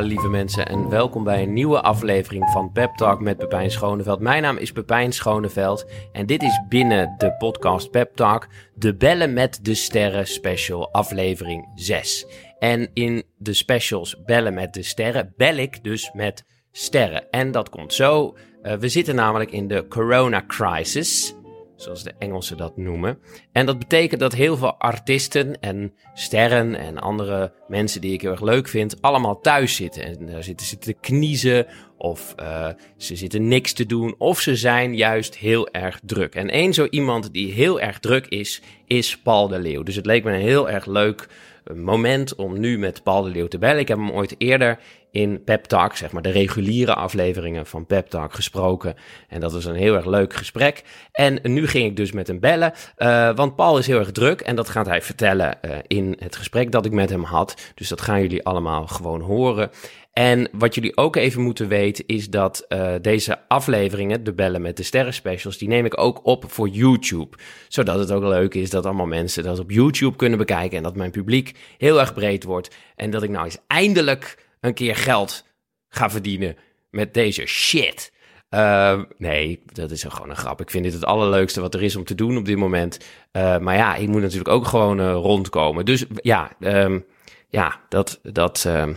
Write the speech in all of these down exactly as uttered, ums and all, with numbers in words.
lieve mensen en welkom bij een nieuwe aflevering van Pep Talk met Pepijn Schoneveld. Mijn naam is Pepijn Schoneveld en dit is binnen de podcast Pep Talk de Bellen met de Sterren special aflevering zes. En in de specials Bellen met de Sterren bel ik dus met sterren. En dat komt zo, uh, we zitten namelijk in de corona crisis, zoals de Engelsen dat noemen. En dat betekent dat heel veel artiesten en sterren en andere mensen die ik heel erg leuk vind, allemaal thuis zitten. En daar zitten ze te kniezen of uh, ze zitten niks te doen of ze zijn juist heel erg druk. En één zo iemand die heel erg druk is, is Paul de Leeuw. Dus het leek me een heel erg leuk moment om nu met Paul de Leeuw te bellen. Ik heb hem ooit eerder in Pep Talk, zeg maar de reguliere afleveringen van Pep Talk gesproken. En dat was een heel erg leuk gesprek. En nu ging ik dus met hem bellen, uh, want Paul is heel erg druk. En dat gaat hij vertellen uh, in het gesprek dat ik met hem had. Dus dat gaan jullie allemaal gewoon horen. En wat jullie ook even moeten weten is dat uh, deze afleveringen, de Bellen met de Sterren specials, die neem ik ook op voor YouTube. Zodat het ook leuk is dat allemaal mensen dat op YouTube kunnen bekijken en dat mijn publiek heel erg breed wordt. En dat ik nou eens eindelijk een keer geld ga verdienen met deze shit. Uh, nee, dat is gewoon een grap. Ik vind dit het allerleukste wat er is om te doen op dit moment. Uh, maar ja, ik moet natuurlijk ook gewoon uh, rondkomen. Dus ja, um, ja dat... dat um,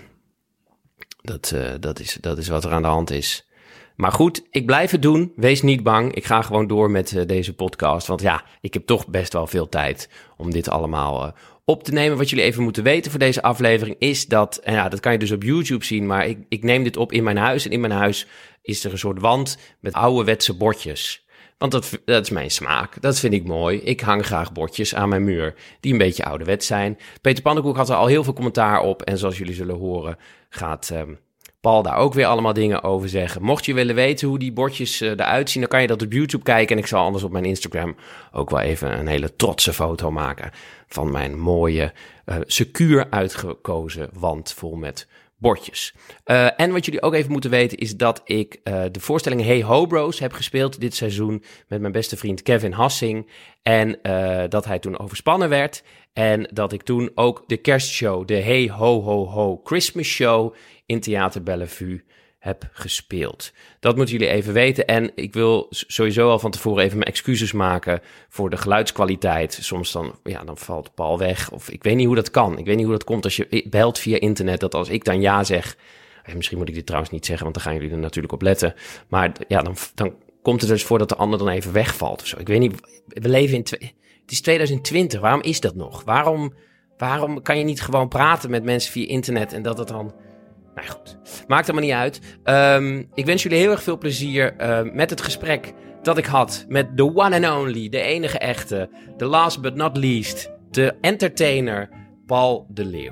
Dat, uh, dat, is, dat is wat er aan de hand is. Maar goed, ik blijf het doen. Wees niet bang. Ik ga gewoon door met uh, deze podcast. Want ja, ik heb toch best wel veel tijd om dit allemaal uh, op te nemen. Wat jullie even moeten weten voor deze aflevering is dat... En ja, dat kan je dus op YouTube zien, maar ik, ik neem dit op in mijn huis. En in mijn huis is er een soort wand met ouderwetse bordjes. Want dat, dat is mijn smaak. Dat vind ik mooi. Ik hang graag bordjes aan mijn muur die een beetje ouderwets zijn. Peter Pannenkoek had er al heel veel commentaar op. En zoals jullie zullen horen gaat um, Paul daar ook weer allemaal dingen over zeggen. Mocht je willen weten hoe die bordjes uh, eruit zien, dan kan je dat op YouTube kijken. En ik zal anders op mijn Instagram ook wel even een hele trotse foto maken van mijn mooie, uh, secuur uitgekozen wand vol met bordjes. Uh, en wat jullie ook even moeten weten is dat ik uh, de voorstelling Hey Ho Bros heb gespeeld dit seizoen met mijn beste vriend Kevin Hassing. En uh, dat hij toen overspannen werd. En dat ik toen ook de kerstshow, de Hey Ho Ho Ho Christmas Show in Theater Bellevue heb gespeeld. Dat moeten jullie even weten. En ik wil sowieso al van tevoren even mijn excuses maken voor de geluidskwaliteit. Soms dan, ja, dan valt Paul weg. Of ik weet niet hoe dat kan. Ik weet niet hoe dat komt als je belt via internet. Dat als ik dan ja zeg... Misschien moet ik dit trouwens niet zeggen, want dan gaan jullie er natuurlijk op letten. Maar ja, dan, dan komt het dus voor dat de ander dan even wegvalt of zo. Ik weet niet, we leven in... Twe- het is twintig twintig, waarom is dat nog? Waarom, waarom kan je niet gewoon praten met mensen via internet en dat het dan... Nou goed, maakt allemaal niet uit. Um, ik wens jullie heel erg veel plezier uh, met het gesprek dat ik had met the one and only, de enige echte, the last but not least, de entertainer Paul de Leeuw.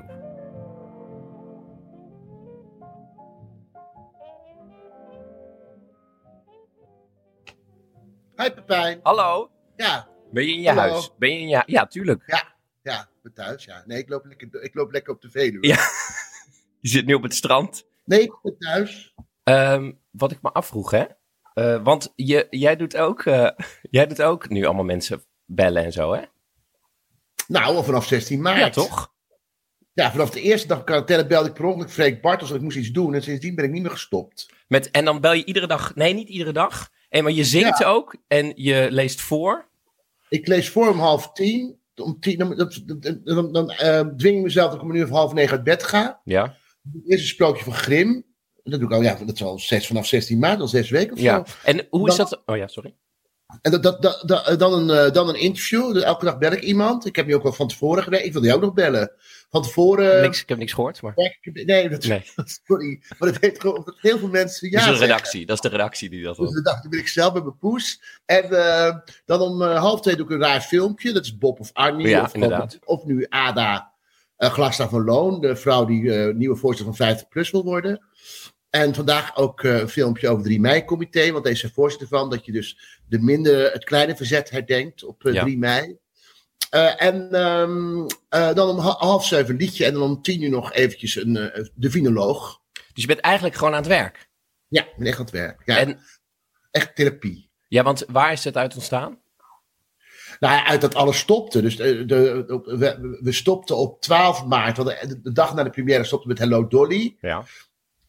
Hi Pepijn. Hallo. Ja. Ben je in je Hallo. huis? Ben je in je... Ja, tuurlijk. Ja, ja, ik ben thuis. Ja. Nee, ik loop lekker, ik loop lekker op de Veluwe. Ja. Je zit nu op het strand. Nee, ik ben thuis. Um, wat ik me afvroeg, hè? Uh, want je, jij, doet ook, uh, jij doet ook nu allemaal mensen bellen en zo, hè? Nou, al vanaf zestien maart. Ja, toch? Ja, vanaf de eerste dag quarantaine belde ik per ongeluk Freek Bartels dat ik moest iets doen. En sindsdien ben ik niet meer gestopt. Met, en dan bel je iedere dag... Nee, niet iedere dag. Hey, maar je zingt Ja. ook en je leest voor. Ik lees voor om half tien. Om tien dan dan, dan, dan, dan uh, dwing ik mezelf dat ik om een uur of half negen uit bed ga. Ja. Het eerste sprookje van Grimm. Dat doe ik al, ja, dat is al zes, vanaf zestien maart, al zes weken of zo. Ja. En hoe is Dan- dat... Oh ja, sorry. En dat, dat, dat, dat- dan, een, uh, dan een interview. Dus elke dag bel ik iemand. Ik heb nu ook wel van tevoren gedaan. Ik wilde jou ook nog bellen. Van tevoren... Niks, ik heb niks gehoord, maar... Nee, dat, Nee. sorry. Maar het heeft gewoon dat heel veel mensen ja dat is de zeggen. redactie. Dat is de redactie die dat Dus wil. de dag, dan ben ik zelf met mijn poes. En uh, dan om uh, half twee doe ik een raar filmpje. Dat is Bob of Arnie. Ja, of, gewoon- inderdaad. of nu Ada uh, Glassta van Loon. De vrouw die uh, nieuwe voorzitter van vijftig plus wil worden. En vandaag ook uh, een filmpje over het drie mei-comité. Want deze is er voorzitter van. Dat je dus de minder, het kleine verzet herdenkt op uh, Ja. drie mei. Uh, en um, uh, dan om ha- half zeven een liedje. En dan om tien uur nog eventjes een, uh, de vinoloog. Dus je bent eigenlijk gewoon aan het werk. Ja, ik ben echt aan het werk. Ja, En, echt therapie. ja, want waar is het uit ontstaan? Nou ja, uit dat alles stopte. Dus de, de, we, we stopten op twaalf maart. Want de, de dag na de première stopten we met Hello Dolly. Ja.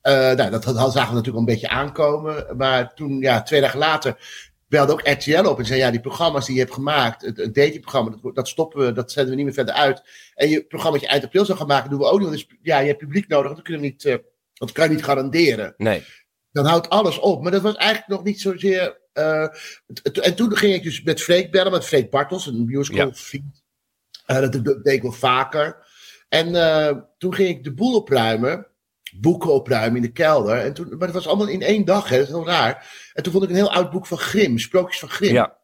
nou, dat, dat zagen we natuurlijk al een beetje aankomen. Maar toen, ja, twee dagen later, belde ook R T L op en zei, ja, die programma's die je hebt gemaakt, het, het datingprogramma, dat, dat stoppen we, dat zetten we niet meer verder uit. En je programma dat je eind april zou gaan maken, doen we ook niet. Dus ja, je hebt publiek nodig, dat kunnen we niet, uh, dat kan je niet garanderen. Nee. Dan houdt alles op. Maar dat was eigenlijk nog niet zozeer... Uh, t- en toen ging ik dus met Freek bellen, met Freek Bartels, een musical vriend. Ja. Uh, dat, dat deed ik wel vaker. En uh, toen ging ik de boel opruimen, boeken opruimen in de kelder. En toen, maar dat was allemaal in één dag, hè, dat is heel raar. En toen vond ik een heel oud boek van Grimm, Sprookjes van Grimm. Ja.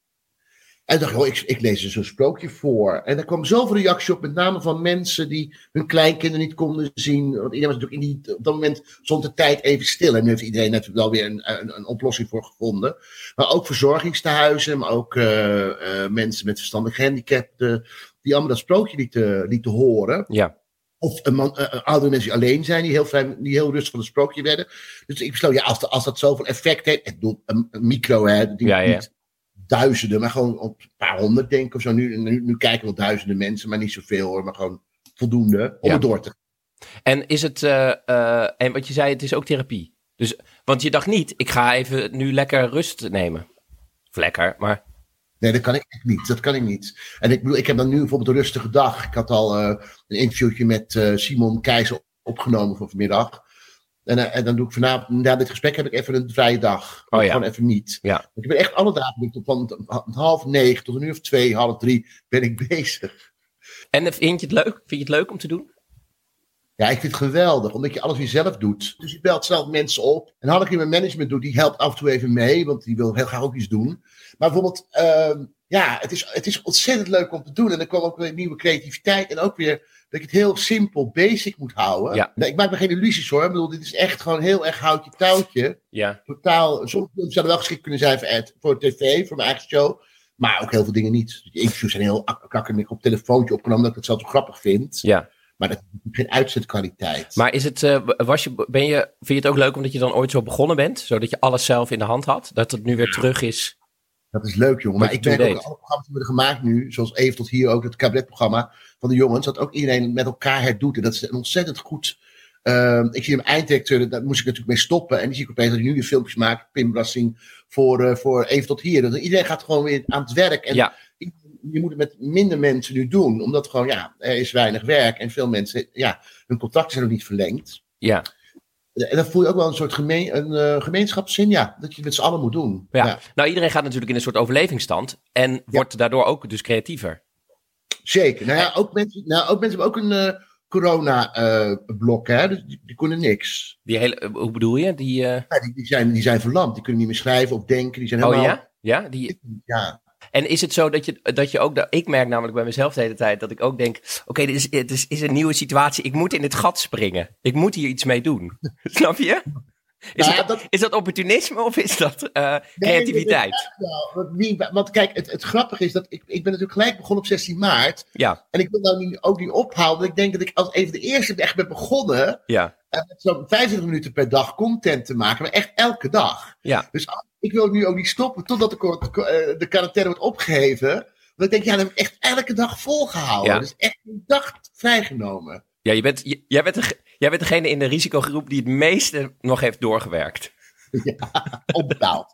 En dacht ik, oh, ik, ik lees er zo'n sprookje voor. En er kwam zoveel reactie op, met name van mensen die hun kleinkinderen niet konden zien. Want iedereen was natuurlijk in die, op dat moment stond de tijd even stil. En nu heeft iedereen net wel weer een, een, een oplossing voor gevonden. Maar ook verzorgingstehuizen, maar ook uh, uh, mensen met verstandige gehandicapten, die allemaal dat sprookje lieten, lieten horen. Ja. Of een man, uh, oudere mensen die alleen zijn, die heel, vrij, die heel rustig van het sprookje werden. Dus ik besloot, ja, als, de, als dat zoveel effect heeft, ik bedoel, een, een micro, hè, die ja, ja. niet duizenden, maar gewoon op een paar honderd denk ik of zo. Nu, nu, nu kijken wel duizenden mensen, maar niet zoveel hoor, maar gewoon voldoende om ja. het door te gaan. En is het, uh, uh, en wat je zei, het is ook therapie. Dus, want je dacht niet, ik ga even nu lekker rust nemen. Of lekker, maar... Nee, dat kan ik echt niet. Dat kan ik niet. En ik bedoel, ik heb dan nu bijvoorbeeld een rustige dag. Ik had al uh, een interviewtje met uh, Simon Keizer opgenomen voor vanmiddag. En, uh, en dan doe ik vanavond, na dit gesprek heb ik even een vrije dag. Oh, ja. Gewoon even niet. Ja. Ik ben echt alle dagen, van half negen tot een uur of twee, half drie, ben ik bezig. En vind je het leuk? Vind je het leuk om te doen? Ja, ik vind het geweldig, omdat je alles weer zelf doet. Dus je belt zelf mensen op. En Hanneke die mijn management doet, die helpt af en toe even mee, want die wil heel graag ook iets doen. Maar bijvoorbeeld, uh, ja, het is, het is ontzettend leuk om te doen. En er kwam ook weer nieuwe creativiteit. En ook weer dat ik het heel simpel, basic moet houden. Ja. Nee, ik maak me geen illusies hoor. Ik bedoel, dit is echt gewoon heel erg houtje touwtje. Ja. Totaal, soms zouden wel geschikt kunnen zijn voor, voor tv, voor mijn eigen show. Maar ook heel veel dingen niet. Die interviews zijn heel kakkernik op telefoontje opgenomen, dat ik het zelf zo grappig vind. Ja. Maar dat is geen uitzetkwaliteit. Maar is het, uh, was je, ben je, vind je het ook leuk omdat je dan ooit zo begonnen bent? Zodat je alles zelf in de hand had? Dat het nu weer terug is? Dat is leuk, jongen. Maar ik merk ook, alle programma's die worden gemaakt nu, zoals even tot hier ook, het cabaretprogramma van de jongens, dat ook iedereen met elkaar herdoet. En dat is ontzettend goed. Uh, ik zie hem einddirecteur, daar moest ik natuurlijk mee stoppen. En die zie ik opeens dat hij nu weer filmpjes maakt, Pim Brassing, voor, uh, voor even tot hier. Dus iedereen gaat gewoon weer aan het werk. En ja. je moet het met minder mensen nu doen, omdat gewoon, ja, er is weinig werk. En veel mensen, ja, hun contracten zijn nog niet verlengd. Ja. En dan voel je ook wel een soort gemeen, een, uh, gemeenschapszin, ja, dat je het met z'n allen moet doen. Ja. Ja. Nou, iedereen gaat natuurlijk in een soort overlevingsstand en ja. wordt daardoor ook dus creatiever. Zeker. Nou ja, ook mensen, nou, ook mensen hebben ook een uh, corona-blok, uh, hè, dus die, die kunnen niks. Die hele, uh, hoe bedoel je? Die, uh... ja, die, die, zijn, die zijn verlamd, die kunnen niet meer schrijven of denken, die zijn helemaal... Oh ja? Ja? Die... ja. En is het zo dat je, dat je ook... Dat, ik merk namelijk bij mezelf de hele tijd dat ik ook denk... Oké, okay, dit, is, dit is, is een nieuwe situatie. Ik moet in het gat springen. Ik moet hier iets mee doen. Snap je? Is, nou ja, dat, dat, is dat opportunisme of is dat uh, creativiteit? Nee, nee, nee, nee, want kijk, het, het grappige is dat ik, ik ben natuurlijk gelijk begonnen op zestien maart. Ja. En ik wil nou niet, ook niet ophouden. Want ik denk dat ik als even de eerste echt ben begonnen... Ja. Uh, zo'n vijfentwintig minuten per dag content te maken. Maar echt elke dag. Ja. Dus ik wil nu ook niet stoppen totdat de, uh, de quarantaine wordt opgeheven. Want ik denk, ja, dat heb ik echt elke dag volgehouden. Ja. Dus echt een dag vrijgenomen. Ja, je bent, j- jij, bent de, jij bent degene in de risicogroep die het meeste nog heeft doorgewerkt. Ja, onbetaald.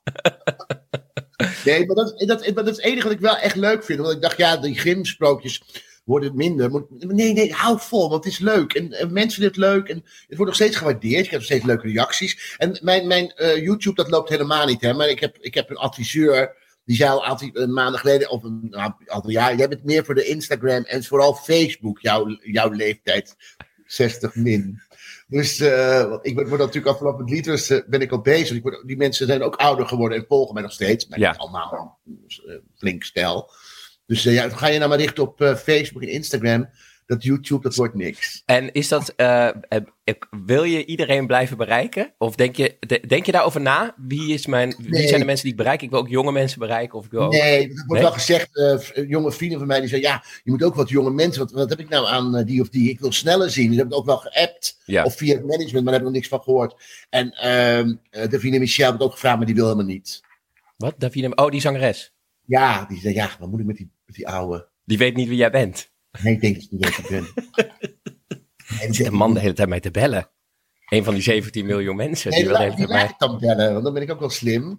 Nee, maar dat, dat, dat is het enige wat ik wel echt leuk vind. Want ik dacht, ja, die Grimm-sprookjes worden minder. Nee, nee, hou vol, want het is leuk. En, en mensen vinden het leuk. En het wordt nog steeds gewaardeerd. Ik heb nog steeds leuke reacties. En mijn, mijn uh, YouTube, dat loopt helemaal niet. Hè, maar ik heb, ik heb een adviseur... Die zei al aantal uh, maanden geleden, of een nou, aantal jaar, jij bent meer voor de Instagram en vooral Facebook, jouw, jouw leeftijd, zestig min. Dus uh, ik word natuurlijk al vanaf het lieders uh, ben ik al bezig. Ik word, die mensen zijn ook ouder geworden en volgen mij nog steeds. Maar ja. allemaal uh, flink stijl. Dus uh, ja, ga je nou maar richten op uh, Facebook en Instagram. Dat YouTube, dat wordt niks. En is dat, uh, wil je iedereen blijven bereiken? Of denk je, de, denk je daarover na? Wie, is mijn, wie nee. zijn de mensen die ik bereik? Ik wil ook jonge mensen bereiken. Of ik wil ook... Nee, dat wordt nee? wel gezegd. Uh, jonge vrienden van mij die zeggen, ja, je moet ook wat jonge mensen. Wat, wat heb ik nou aan uh, die of die? Ik wil sneller zien. Dus heb ik ook wel geappt. Ja. Of via het management, maar daar heb ik nog niks van gehoord. En uh, uh, Davine Michel heb ik ook gevraagd, maar die wil helemaal niet. Wat? Davine? Oh, die zangeres? Ja, die zei, ja, wat moet ik met die, met die oude? Die weet niet wie jij bent. Nee, ik denk dat ik niet weet wie ik ben. En zit een man de hele tijd mij te bellen. Een van die zeventien miljoen mensen. Nee, die wel die, even die bij laat mij... ik dan bellen, want dan ben ik ook wel slim.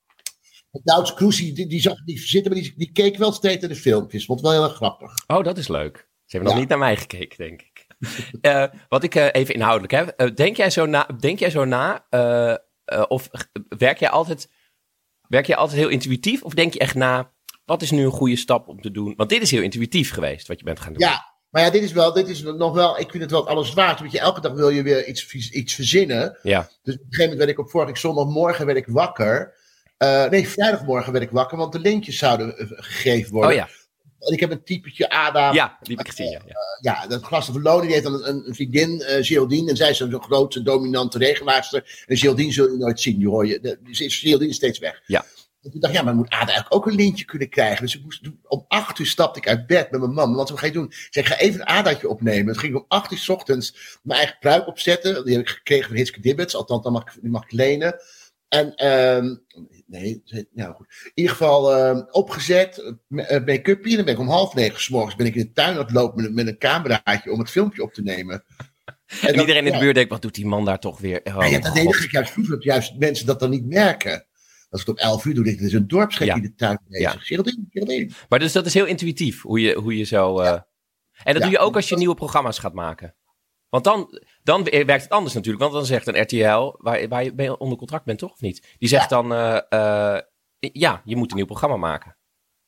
Douds Kroes, die, die zag die zitten, maar die, die keek wel steeds naar de filmpjes. Vond het wel heel erg grappig. Oh, dat is leuk. Ze hebben nog Ja. niet naar mij gekeken, denk ik. uh, wat ik uh, even inhoudelijk heb. Uh, denk jij zo na, denk jij zo na uh, uh, of werk jij altijd, werk jij altijd heel intuïtief? Of denk je echt na, wat is nu een goede stap om te doen? Want dit is heel intuïtief geweest, wat je bent gaan doen. Ja, maar ja, dit is wel, dit is nog wel, ik vind het wel alles waard. Want je, elke dag wil je weer iets, iets verzinnen. Ja. Dus op een gegeven moment werd ik op vorige zondagmorgen werd ik wakker. Uh, nee, vrijdagmorgen werd ik wakker, want de lintjes zouden uh, gegeven worden. Oh ja. En ik heb een typetje Ada. Ja, die heb ik gezien, ja. Ja, uh, ja dat glas van Lonen, die heeft dan een, een vriendin, uh, Geraldine. En zij is zo'n grote, dominante regelaarster. En Geraldine zul je nooit zien, die hoor je. De, Geraldine is steeds weg. Ja. En toen dacht ik, ja, maar moet Ada eigenlijk ook een lintje kunnen krijgen? Dus ik moest, om acht uur stapte ik uit bed met mijn man. Want wat ga je doen? Ik zei, ik ga even een Adaatje opnemen. Toen ging ik om acht uur 's ochtends mijn eigen pruik opzetten. Die heb ik gekregen van Hitske Dibbets. Althans, dan mag ik, die mag ik lenen. En, um, nee, ja goed. In ieder geval uh, opgezet, make-upje. En dan ben ik om half negen 's morgens ben ik in de tuin aan het lopen met, met een cameraatje om het filmpje op te nemen. En, en dat, iedereen in de buurt denkt, wat doet die man daar toch weer? Oh, ja, dat deed ik juist vroeger, dat juist mensen dat dan niet merken. Als ik het op elf uur doe, denk ik, er is een dorpsgek ja. in de tuin bezig. Ja. Geraldine, Geraldine. Maar dus dat is heel intuïtief, hoe je, hoe je zo... Uh... Ja. En dat ja. doe je ook als je nieuwe programma's gaat maken. Want dan, dan werkt het anders natuurlijk. Want dan zegt een R T L, waar, waar je mee onder contract bent, toch? Of niet? Die zegt ja. dan, uh, uh, ja, je moet een nieuw programma maken.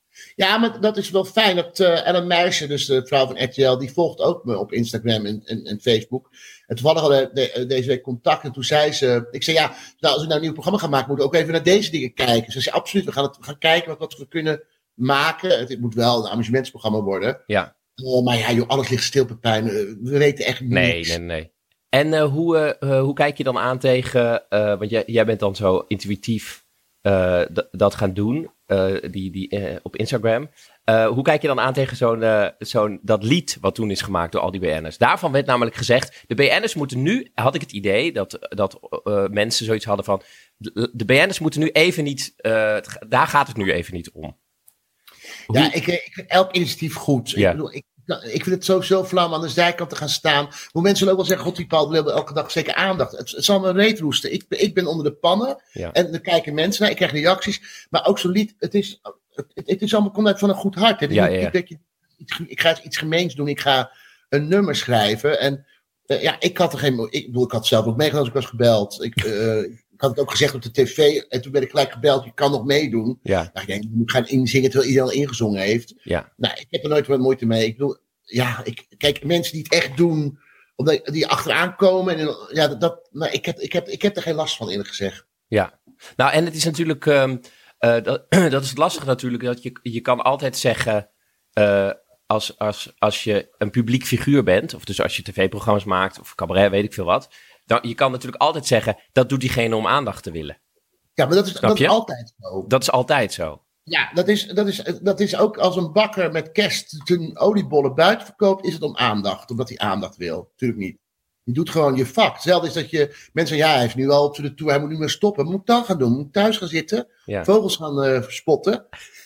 Ja, maar dat is wel fijn. Dat uh, Ellen Meijsen, dus de vrouw van R T L, die volgt ook me op Instagram en, en, en Facebook. En toevallig hadden we de, deze week contact. En toen zei ze, ik zei ja, nou, als we nou een nieuw programma gaan maken, moeten we ook even naar deze dingen kijken. Ze zei absoluut, we gaan, het, we gaan kijken wat, wat we kunnen maken. Het, het moet wel een amusementsprogramma worden. Ja. Uh, maar ja, joh, alles ligt stil, Pepijn. Uh, we weten echt niks. Nee, nee, nee. En uh, hoe, uh, hoe kijk je dan aan tegen... Uh, want jij, jij bent dan zo intuïtief uh, d- dat gaan doen uh, die, die, uh, op Instagram. Uh, hoe kijk je dan aan tegen zo'n, uh, zo'n dat lied wat toen is gemaakt door al die B N'ers? Daarvan werd namelijk gezegd... De B N'ers moeten nu... Had ik het idee dat, dat uh, mensen zoiets hadden van... De, de B N'ers moeten nu even niet... Uh, daar gaat het nu even niet om. Hoe... Ja, ik, ik vind elk initiatief goed. Ja. Ik bedoel, ik, ik vind het sowieso flauw om aan de zijkant te gaan staan. Hoe mensen zullen ook wel zeggen, god die Paul wil elke dag zeker aandacht. Het, het zal me reet roesten. Ik, ik ben onder de pannen. Ja. En er kijken mensen naar. Ik krijg reacties. Maar ook zo'n lied, het is, het, het is allemaal, komt uit van een goed hart. Hè. Ja, ja. Ik, ik, ik, ik ga iets gemeens doen. Ik ga een nummer schrijven. En uh, ja, ik had er geen... Ik bedoel, ik had zelf ook meegedaan als ik was gebeld. Ik... Uh, Ik had het ook gezegd op de tv. En toen werd ik gelijk gebeld. Je kan nog meedoen. Ja. Nou, ik denk, ik moet gaan inzingen terwijl iedereen al ingezongen heeft. Ja. Nou, ik heb er nooit wat moeite mee. Ik bedoel, ja, ik, kijk, mensen die het echt doen. Omdat die achteraan komen. En, ja, dat, nou, ik, heb, ik, heb, ik heb er geen last van, eerlijk gezegd. Ja. Nou, en het is natuurlijk... Um, uh, dat, dat is het lastige natuurlijk. Dat je, je kan altijd zeggen... Uh, als, als, als je een publiek figuur bent. Of dus als je tv-programma's maakt. Of cabaret, weet ik veel wat. Dan, je kan natuurlijk altijd zeggen, dat doet diegene om aandacht te willen. Ja, maar dat is, dat is altijd zo. Dat is altijd zo. Ja, dat is, dat, is, dat is ook als een bakker met kerst zijn oliebollen buiten verkoopt, is het om aandacht. Omdat hij aandacht wil. Natuurlijk niet. Je doet gewoon je vak. Hetzelfde is dat je, mensen zeggen, ja, hij heeft nu al op de toer, hij moet nu maar stoppen. Wat moet ik dan gaan doen? Moet ik thuis gaan zitten? Ja. Vogels gaan uh, spotten?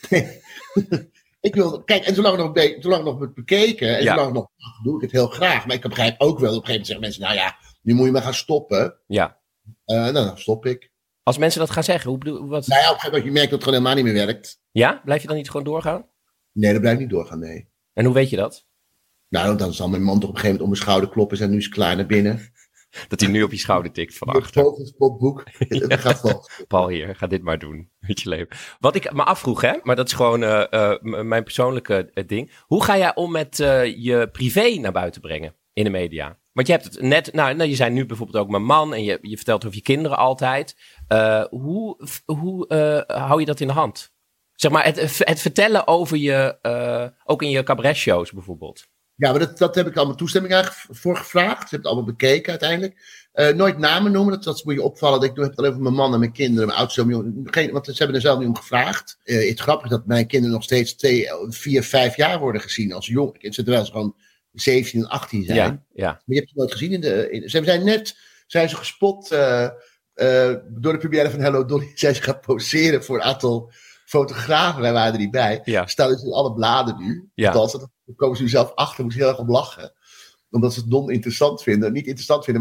Ik wil, kijk, en zolang nog, be- zolang nog wordt bekeken, en ja. zolang nog, doe ik het heel graag. Maar ik begrijp ook wel, op een gegeven moment zeggen mensen, nou ja, nu moet je maar gaan stoppen. Ja. Uh, nou, dan stop ik. Als mensen dat gaan zeggen, hoe bedoel wat? Nou ja, op een gegeven moment je merkt dat het gewoon helemaal niet meer werkt. Ja? Blijf je dan niet gewoon doorgaan? Nee, dat blijft niet doorgaan, nee. En hoe weet je dat? Nou, dan zal mijn man toch op een gegeven moment om mijn schouder kloppen en nu is klaar naar binnen. Dat hij nu op je schouder tikt van achter. Vogelspotboek. Het gaat vol. Paul hier, ga dit maar doen. Met je leven. Wat ik me afvroeg, hè, maar dat is gewoon uh, uh, mijn persoonlijke uh, ding. Hoe ga jij om met uh, je privé naar buiten brengen in de media? Want je hebt het net, nou, nou je zei nu bijvoorbeeld ook mijn man en je, je vertelt over je kinderen altijd. Uh, hoe hoe uh, hou je dat in de hand? Zeg maar, het, het vertellen over je, uh, ook in je cabaretshows bijvoorbeeld. Ja, maar dat, dat heb ik allemaal toestemming eigenlijk voor gevraagd. Ze hebben het allemaal bekeken uiteindelijk. Uh, nooit namen noemen, dat, dat moet je opvallen. Dat ik heb het alleen over mijn man en mijn kinderen, mijn oudste zoon. Want ze hebben er zelf niet om gevraagd. Uh, het grappige is dat mijn kinderen nog steeds twee, vier, vijf jaar worden gezien als jong. Terwijl ze gewoon zeventien en achttien zijn. Ja, ja. Maar je hebt ze nooit gezien. In de, in, ze zijn net zijn ze gespot uh, uh, door de première van Hello Dolly. Zijn ze gaan poseren voor een aantal fotografen. Wij waren er niet bij. Ja. Staan dus in alle bladen nu. Ja. Dat, daar komen ze nu zelf achter. Moeten ze heel erg om lachen. Omdat ze het non interessant vinden. Niet interessant vinden, maar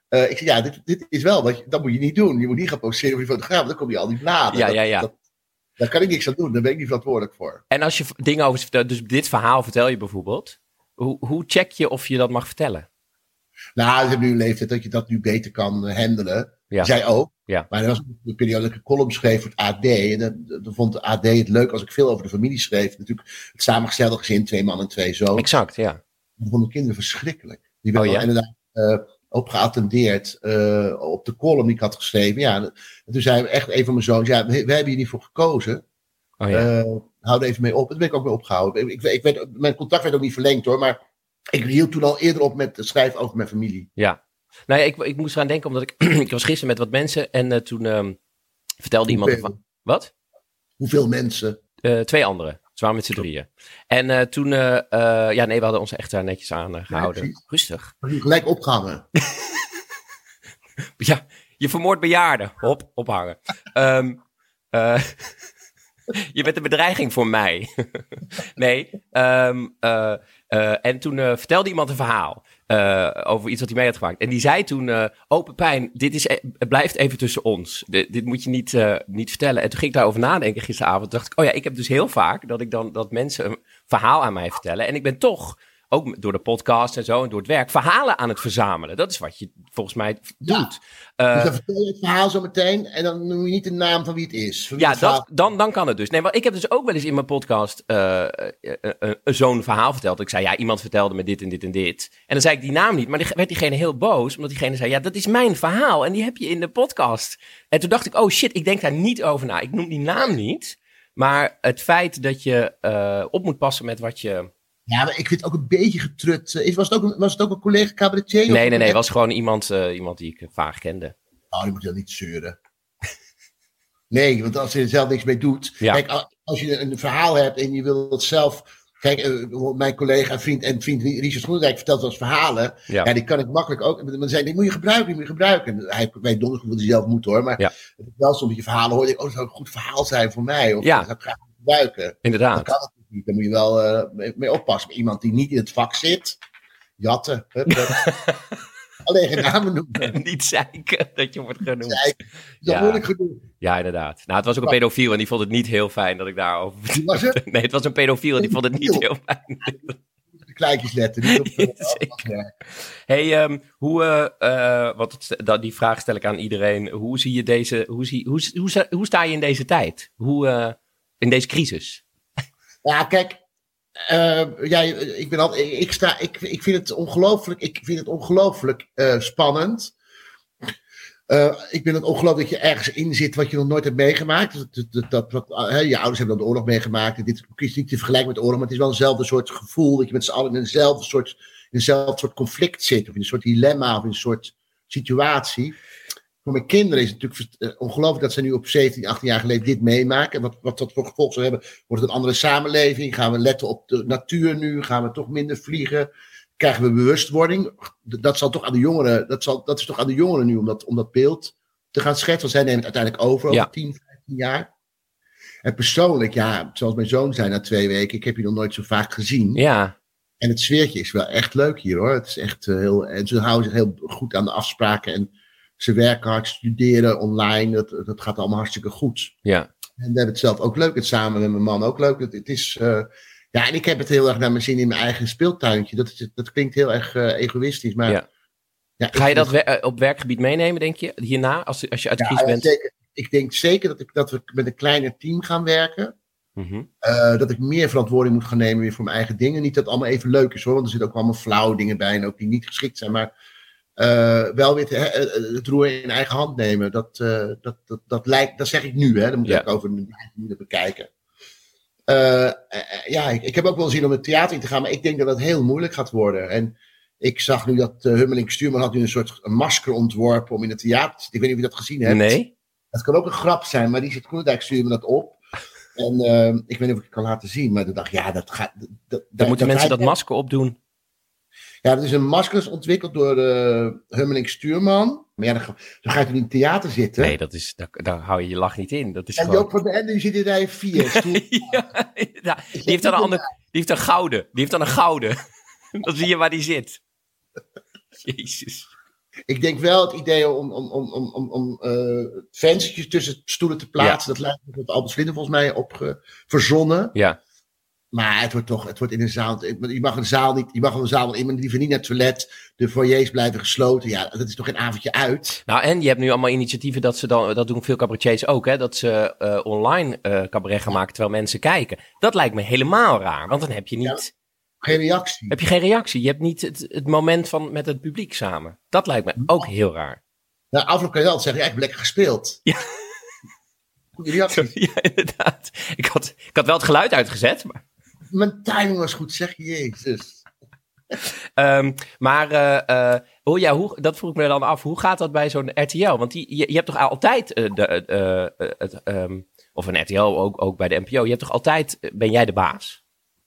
Uh, ik zeg, ja, dit, dit is wel, dat, dat moet je niet doen. Je moet niet gaan poseren voor je fotograaf, want dan kom je al die bladen. Ja, dat, ja, ja. Dat, daar kan ik niks aan doen, daar ben ik niet verantwoordelijk voor. En als je dingen over vertelt, dus dit verhaal vertel je bijvoorbeeld, hoe, hoe check je of je dat mag vertellen? Nou, ze hebben nu een leeftijd dat je dat nu beter kan uh, handelen. Ja. Zij ook. Ja. Maar er was een periode dat ik een column schreef voor het A D. En dan, dan vond de A D het leuk als ik veel over de familie schreef. Natuurlijk het samengestelde gezin, twee mannen en twee zoons. Exact, ja. Dat vonden de kinderen verschrikkelijk. Die werden oh, ja? inderdaad uh, op geattendeerd uh, op de column die ik had geschreven. Ja, en toen zei echt een van mijn zoons, ja, we, we hebben hier niet voor gekozen. Oh, ja. uh, hou er even mee op. En daar ben ik ook mee opgehouden. Ik, ik, ik werd, mijn contract werd ook niet verlengd hoor, maar ik hield toen al eerder op met het schrijven over mijn familie. Ja. Nou ja, ik, ik moest eraan denken, omdat ik, ik was gisteren met wat mensen en uh, toen um, vertelde Hoeveel? iemand... Van, wat? Hoeveel mensen? Uh, twee anderen. Ze waren met z'n drieën. En uh, toen, uh, uh, ja nee, we hadden ons echt daar netjes aan uh, gehouden. Ja, rustig. Maar je gelijk opgehangen. Ja, je vermoordt bejaarden. Hop, ophangen. um, uh, je bent een bedreiging voor mij. nee. Um, uh, uh, en toen uh, vertelde iemand een verhaal. Uh, over iets wat hij mee had gemaakt. En die zei toen, uh, oh Pepijn, dit is, het blijft even tussen ons. D- dit moet je niet, uh, niet vertellen. En toen ging ik daarover nadenken gisteravond. Toen dacht ik, oh ja, ik heb dus heel vaak dat ik dan, dat mensen een verhaal aan mij vertellen. En ik ben toch, ook door de podcast en zo en door het werk, verhalen aan het verzamelen. Dat is wat je volgens mij doet. Ja. Uh, dus dan vertel je het verhaal zo meteen en dan noem je niet de naam van wie het is. Wie ja, het dat, dan, dan kan het dus. Nee, maar ik heb dus ook wel eens in mijn podcast uh, uh, uh, uh, zo'n verhaal verteld. Ik zei, ja, iemand vertelde me dit en dit en dit. En dan zei ik die naam niet, maar die, werd diegene heel boos. Omdat diegene zei, ja, dat is mijn verhaal en die heb je in de podcast. En toen dacht ik, oh shit, ik denk daar niet over na. Ik noem die naam niet. Maar het feit dat je uh, op moet passen met wat je... Ja, maar ik vind het ook een beetje getrut. Was het ook een, was het ook een collega cabaretier? Nee, nee, nee. Het was gewoon iemand, uh, iemand die ik vaag kende. Oh, die moet je dan niet zeuren. Nee, want als je er zelf niks mee doet. Ja. Kijk, als je een verhaal hebt en je wil het zelf. Kijk, uh, mijn collega en vriend, en vriend Richard Groenendijk vertelt wel eens verhalen. Ja. Ja, die kan ik makkelijk ook. Dan zei ik, die moet je gebruiken, die moet je gebruiken. En hij weet donders hoe hij zelf moet hoor. Maar ja. Het is wel soms dat je verhalen hoort. Oh, dat zou een goed verhaal zijn voor mij. Of ja. dat zou ik graag gebruiken. Inderdaad. Dat kan het niet. Daar moet je wel uh, mee, mee oppassen. Maar iemand die niet in het vak zit. Jatten. Hup, hup. Alleen geen namen noemen. Niet zeiken dat je wordt genoemd. Zeiken. Dat ja. moeilijk genoeg. Ja, inderdaad. Nou, het was ook een pedofiel en die vond het niet heel fijn dat ik daarover... Wie was het? Nee, het was een pedofiel en die vond het niet heel fijn. De kleintjes letten. Niet op de hey, um, hoe, uh, uh, wat het, dat, die vraag stel ik aan iedereen. Hoe zie je deze... Hoe, zie, hoe, hoe, hoe sta je in deze tijd? Hoe, uh, in deze crisis? Ja, kijk... Uh, ja, ik ben al, ik, ik, sta, ik, ik vind het ongelooflijk, ik vind het ongelooflijk uh, spannend. Uh, ik vind het ongelooflijk dat je ergens in zit wat je nog nooit hebt meegemaakt. Dat, dat, dat, wat, uh, je ouders hebben dan de oorlog meegemaakt. En dit is niet te vergelijken met de oorlog, maar het is wel eenzelfde soort gevoel dat je met z'n allen in eenzelfde soort, in eenzelfde soort conflict zit. Of in een soort dilemma of in een soort situatie. Voor mijn kinderen is het natuurlijk uh, ongelooflijk dat ze nu op zeventien, achttien jaar geleden dit meemaken. En wat, wat dat voor gevolg zou hebben, wordt het een andere samenleving? Gaan we letten op de natuur nu? Gaan we toch minder vliegen? Krijgen we bewustwording? Dat, zal toch aan de jongeren, dat, zal, dat is toch aan de jongeren nu om dat, om dat beeld te gaan schetsen. Want zij nemen het uiteindelijk over over ja. tien, vijftien jaar. En persoonlijk, ja, zoals mijn zoon zei na twee weken, ik heb je nog nooit zo vaak gezien. Ja. En het sfeertje is wel echt leuk hier hoor. Het is echt uh, heel, en ze houden zich heel goed aan de afspraken en ze werken hard, studeren online. Dat, dat gaat allemaal hartstikke goed. Ja. En we hebben het zelf ook leuk. Het samen met mijn man ook leuk. Het, het is, uh, ja, en ik heb het heel erg naar mijn zin in mijn eigen speeltuintje. Dat, is, dat klinkt heel erg uh, egoïstisch. Maar, ja. Ja, Ga je dat we, op werkgebied meenemen, denk je? Hierna, als, als je uit de crisis ja, bent? Zeker. Ik denk zeker dat, ik, dat we met een kleiner team gaan werken. Mm-hmm. Uh, dat ik meer verantwoording moet gaan nemen weer voor mijn eigen dingen. Niet dat het allemaal even leuk is hoor. Want er zitten ook allemaal flauwe dingen bij. En ook die niet geschikt zijn. Maar... Uh, wel weer te, uh, het roer in eigen hand nemen. Dat, uh, dat, dat, dat, lijkt, dat zeg ik nu, hè. Dat moet ja. ik over een minuten bekijken. Uh, uh, ja, ik, ik heb ook wel zin om het theater in te gaan, maar ik denk dat het heel moeilijk gaat worden. En ik zag nu dat uh, Hummelink Stuurman had nu een soort een masker ontworpen om in het theater te zitten. Ik weet niet of je dat gezien hebt. Nee. Het kan ook een grap zijn, maar die zit Groenendijk Stuurman dat op. En uh, ik weet niet of ik het kan laten zien, maar ik dacht, ja, dat gaat... Dat, dat, Dan moeten mensen dat masker opdoen. Ja, dat is een masker ontwikkeld door uh, Hummelink Stuurman. Maar ja, dan, dan ga je toch niet in het theater zitten? Nee, dat is, daar, daar hou je je lach niet in. Dat is en gewoon... Joop van den Ende, die zit in rij vier. ja, ja, die heeft dan een ander, die heeft een gouden. Die heeft dan een gouden. Dan zie je waar die zit. Jezus. Ik denk wel het idee om, om, om, om, om, om uh, venstertjes tussen stoelen te plaatsen. Ja. Dat lijkt me dat Albert Vlinder volgens mij op uh, verzonnen. Ja. Maar het wordt toch, het wordt in een zaal. Je mag een zaal niet, je mag een zaal in, maar liever niet naar het toilet. De foyers blijven gesloten. Ja, dat is toch een avondje uit. Nou, en je hebt nu allemaal initiatieven dat ze dan, dat doen veel cabaretiers ook, hè, dat ze uh, online uh, cabaret gaan maken terwijl mensen kijken. Dat lijkt me helemaal raar, want dan heb je niet. Ja. Geen reactie. Heb je geen reactie? Je hebt niet het, het moment van met het publiek samen. Dat lijkt me ook heel raar. Nou, afloop kan je altijd zeggen, ja, ik heb lekker gespeeld. Ja. Goede reactie. Ja, inderdaad. Ik had, ik had wel het geluid uitgezet. Maar... Mijn timing was goed, zeg jezus. um, maar, uh, uh, oh ja, hoe, dat vroeg ik me dan af. Hoe gaat dat bij zo'n R T L? Want die, je, je hebt toch altijd, uh, de, uh, uh, het, um, of een R T L, ook, ook bij de N P O. Je hebt toch altijd, ben jij de baas?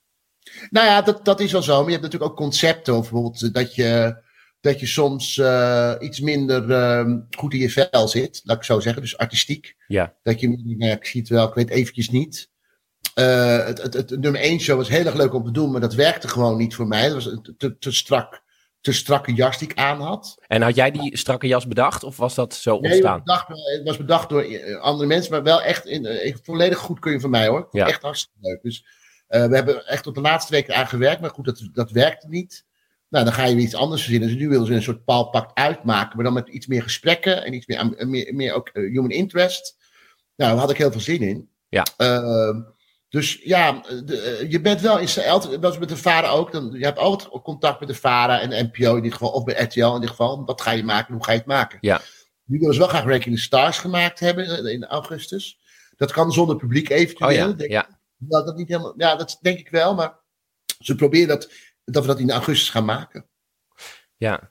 Nou ja, dat, dat is wel zo. Maar je hebt natuurlijk ook concepten. Of bijvoorbeeld dat je, dat je soms uh, iets minder uh, goed in je vel zit. Laat ik zo zeggen. Dus artistiek. Ja. Dat je, nou ja, ik zie het wel, ik weet eventjes niet. Uh, het, het, het nummer één show was heel erg leuk om te doen. Maar dat werkte gewoon niet voor mij. Dat was een te, te, strak, te strakke jas die ik aan had. En had jij die strakke jas bedacht? Of was dat zo ontstaan? Nee, bedacht, het was bedacht door andere mensen. Maar wel echt in, uh, volledig goedkeuring van mij hoor. Ja. Echt hartstikke leuk. Dus... Uh, we hebben echt tot de laatste weken aan gewerkt, maar goed, dat, dat werkte niet. Nou, dan ga je weer iets anders verzinnen. Dus nu willen ze een soort Paul Pact uitmaken, maar dan met iets meer gesprekken en iets meer, meer, meer ook uh, human interest. Nou, daar had ik heel veel zin in. Ja. Uh, dus ja, de, uh, je bent wel in altijd, dat is met de VARA ook, dan, je hebt altijd contact met de VARA en de N P O in dit geval, of bij R T L in dit geval. Wat ga je maken, hoe ga je het maken? Ja. Nu willen ze wel graag Ranking the Stars gemaakt hebben in augustus. Dat kan zonder publiek eventueel. Oh ja, ja. Nou, dat niet helemaal, ja, dat denk ik wel, maar ze proberen dat, dat we dat in augustus gaan maken. Ja.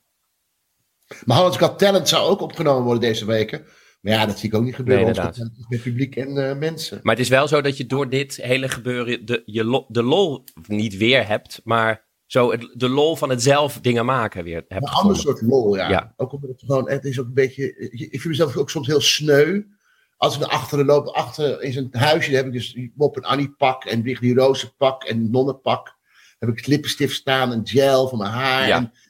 Maar Holland's Got Talent zou ook opgenomen worden deze weken. Maar ja, dat zie ik ook niet gebeuren. Nee, inderdaad. Met publiek en uh, mensen. Maar het is wel zo dat je door dit hele gebeuren de, je lo, de lol niet weer hebt, maar zo het, de lol van het zelf dingen maken weer hebt. Een ander soort lol, ja. ja. Ook omdat het gewoon, het is ook een beetje, ik vind mezelf ook soms heel sneu. Als ik naar achteren loop, achter in zijn huisje, dan heb ik dus Bob en Annie pak en die roze pak en nonnenpak. Dan heb ik lippenstift staan en gel voor mijn haar. Ja, en,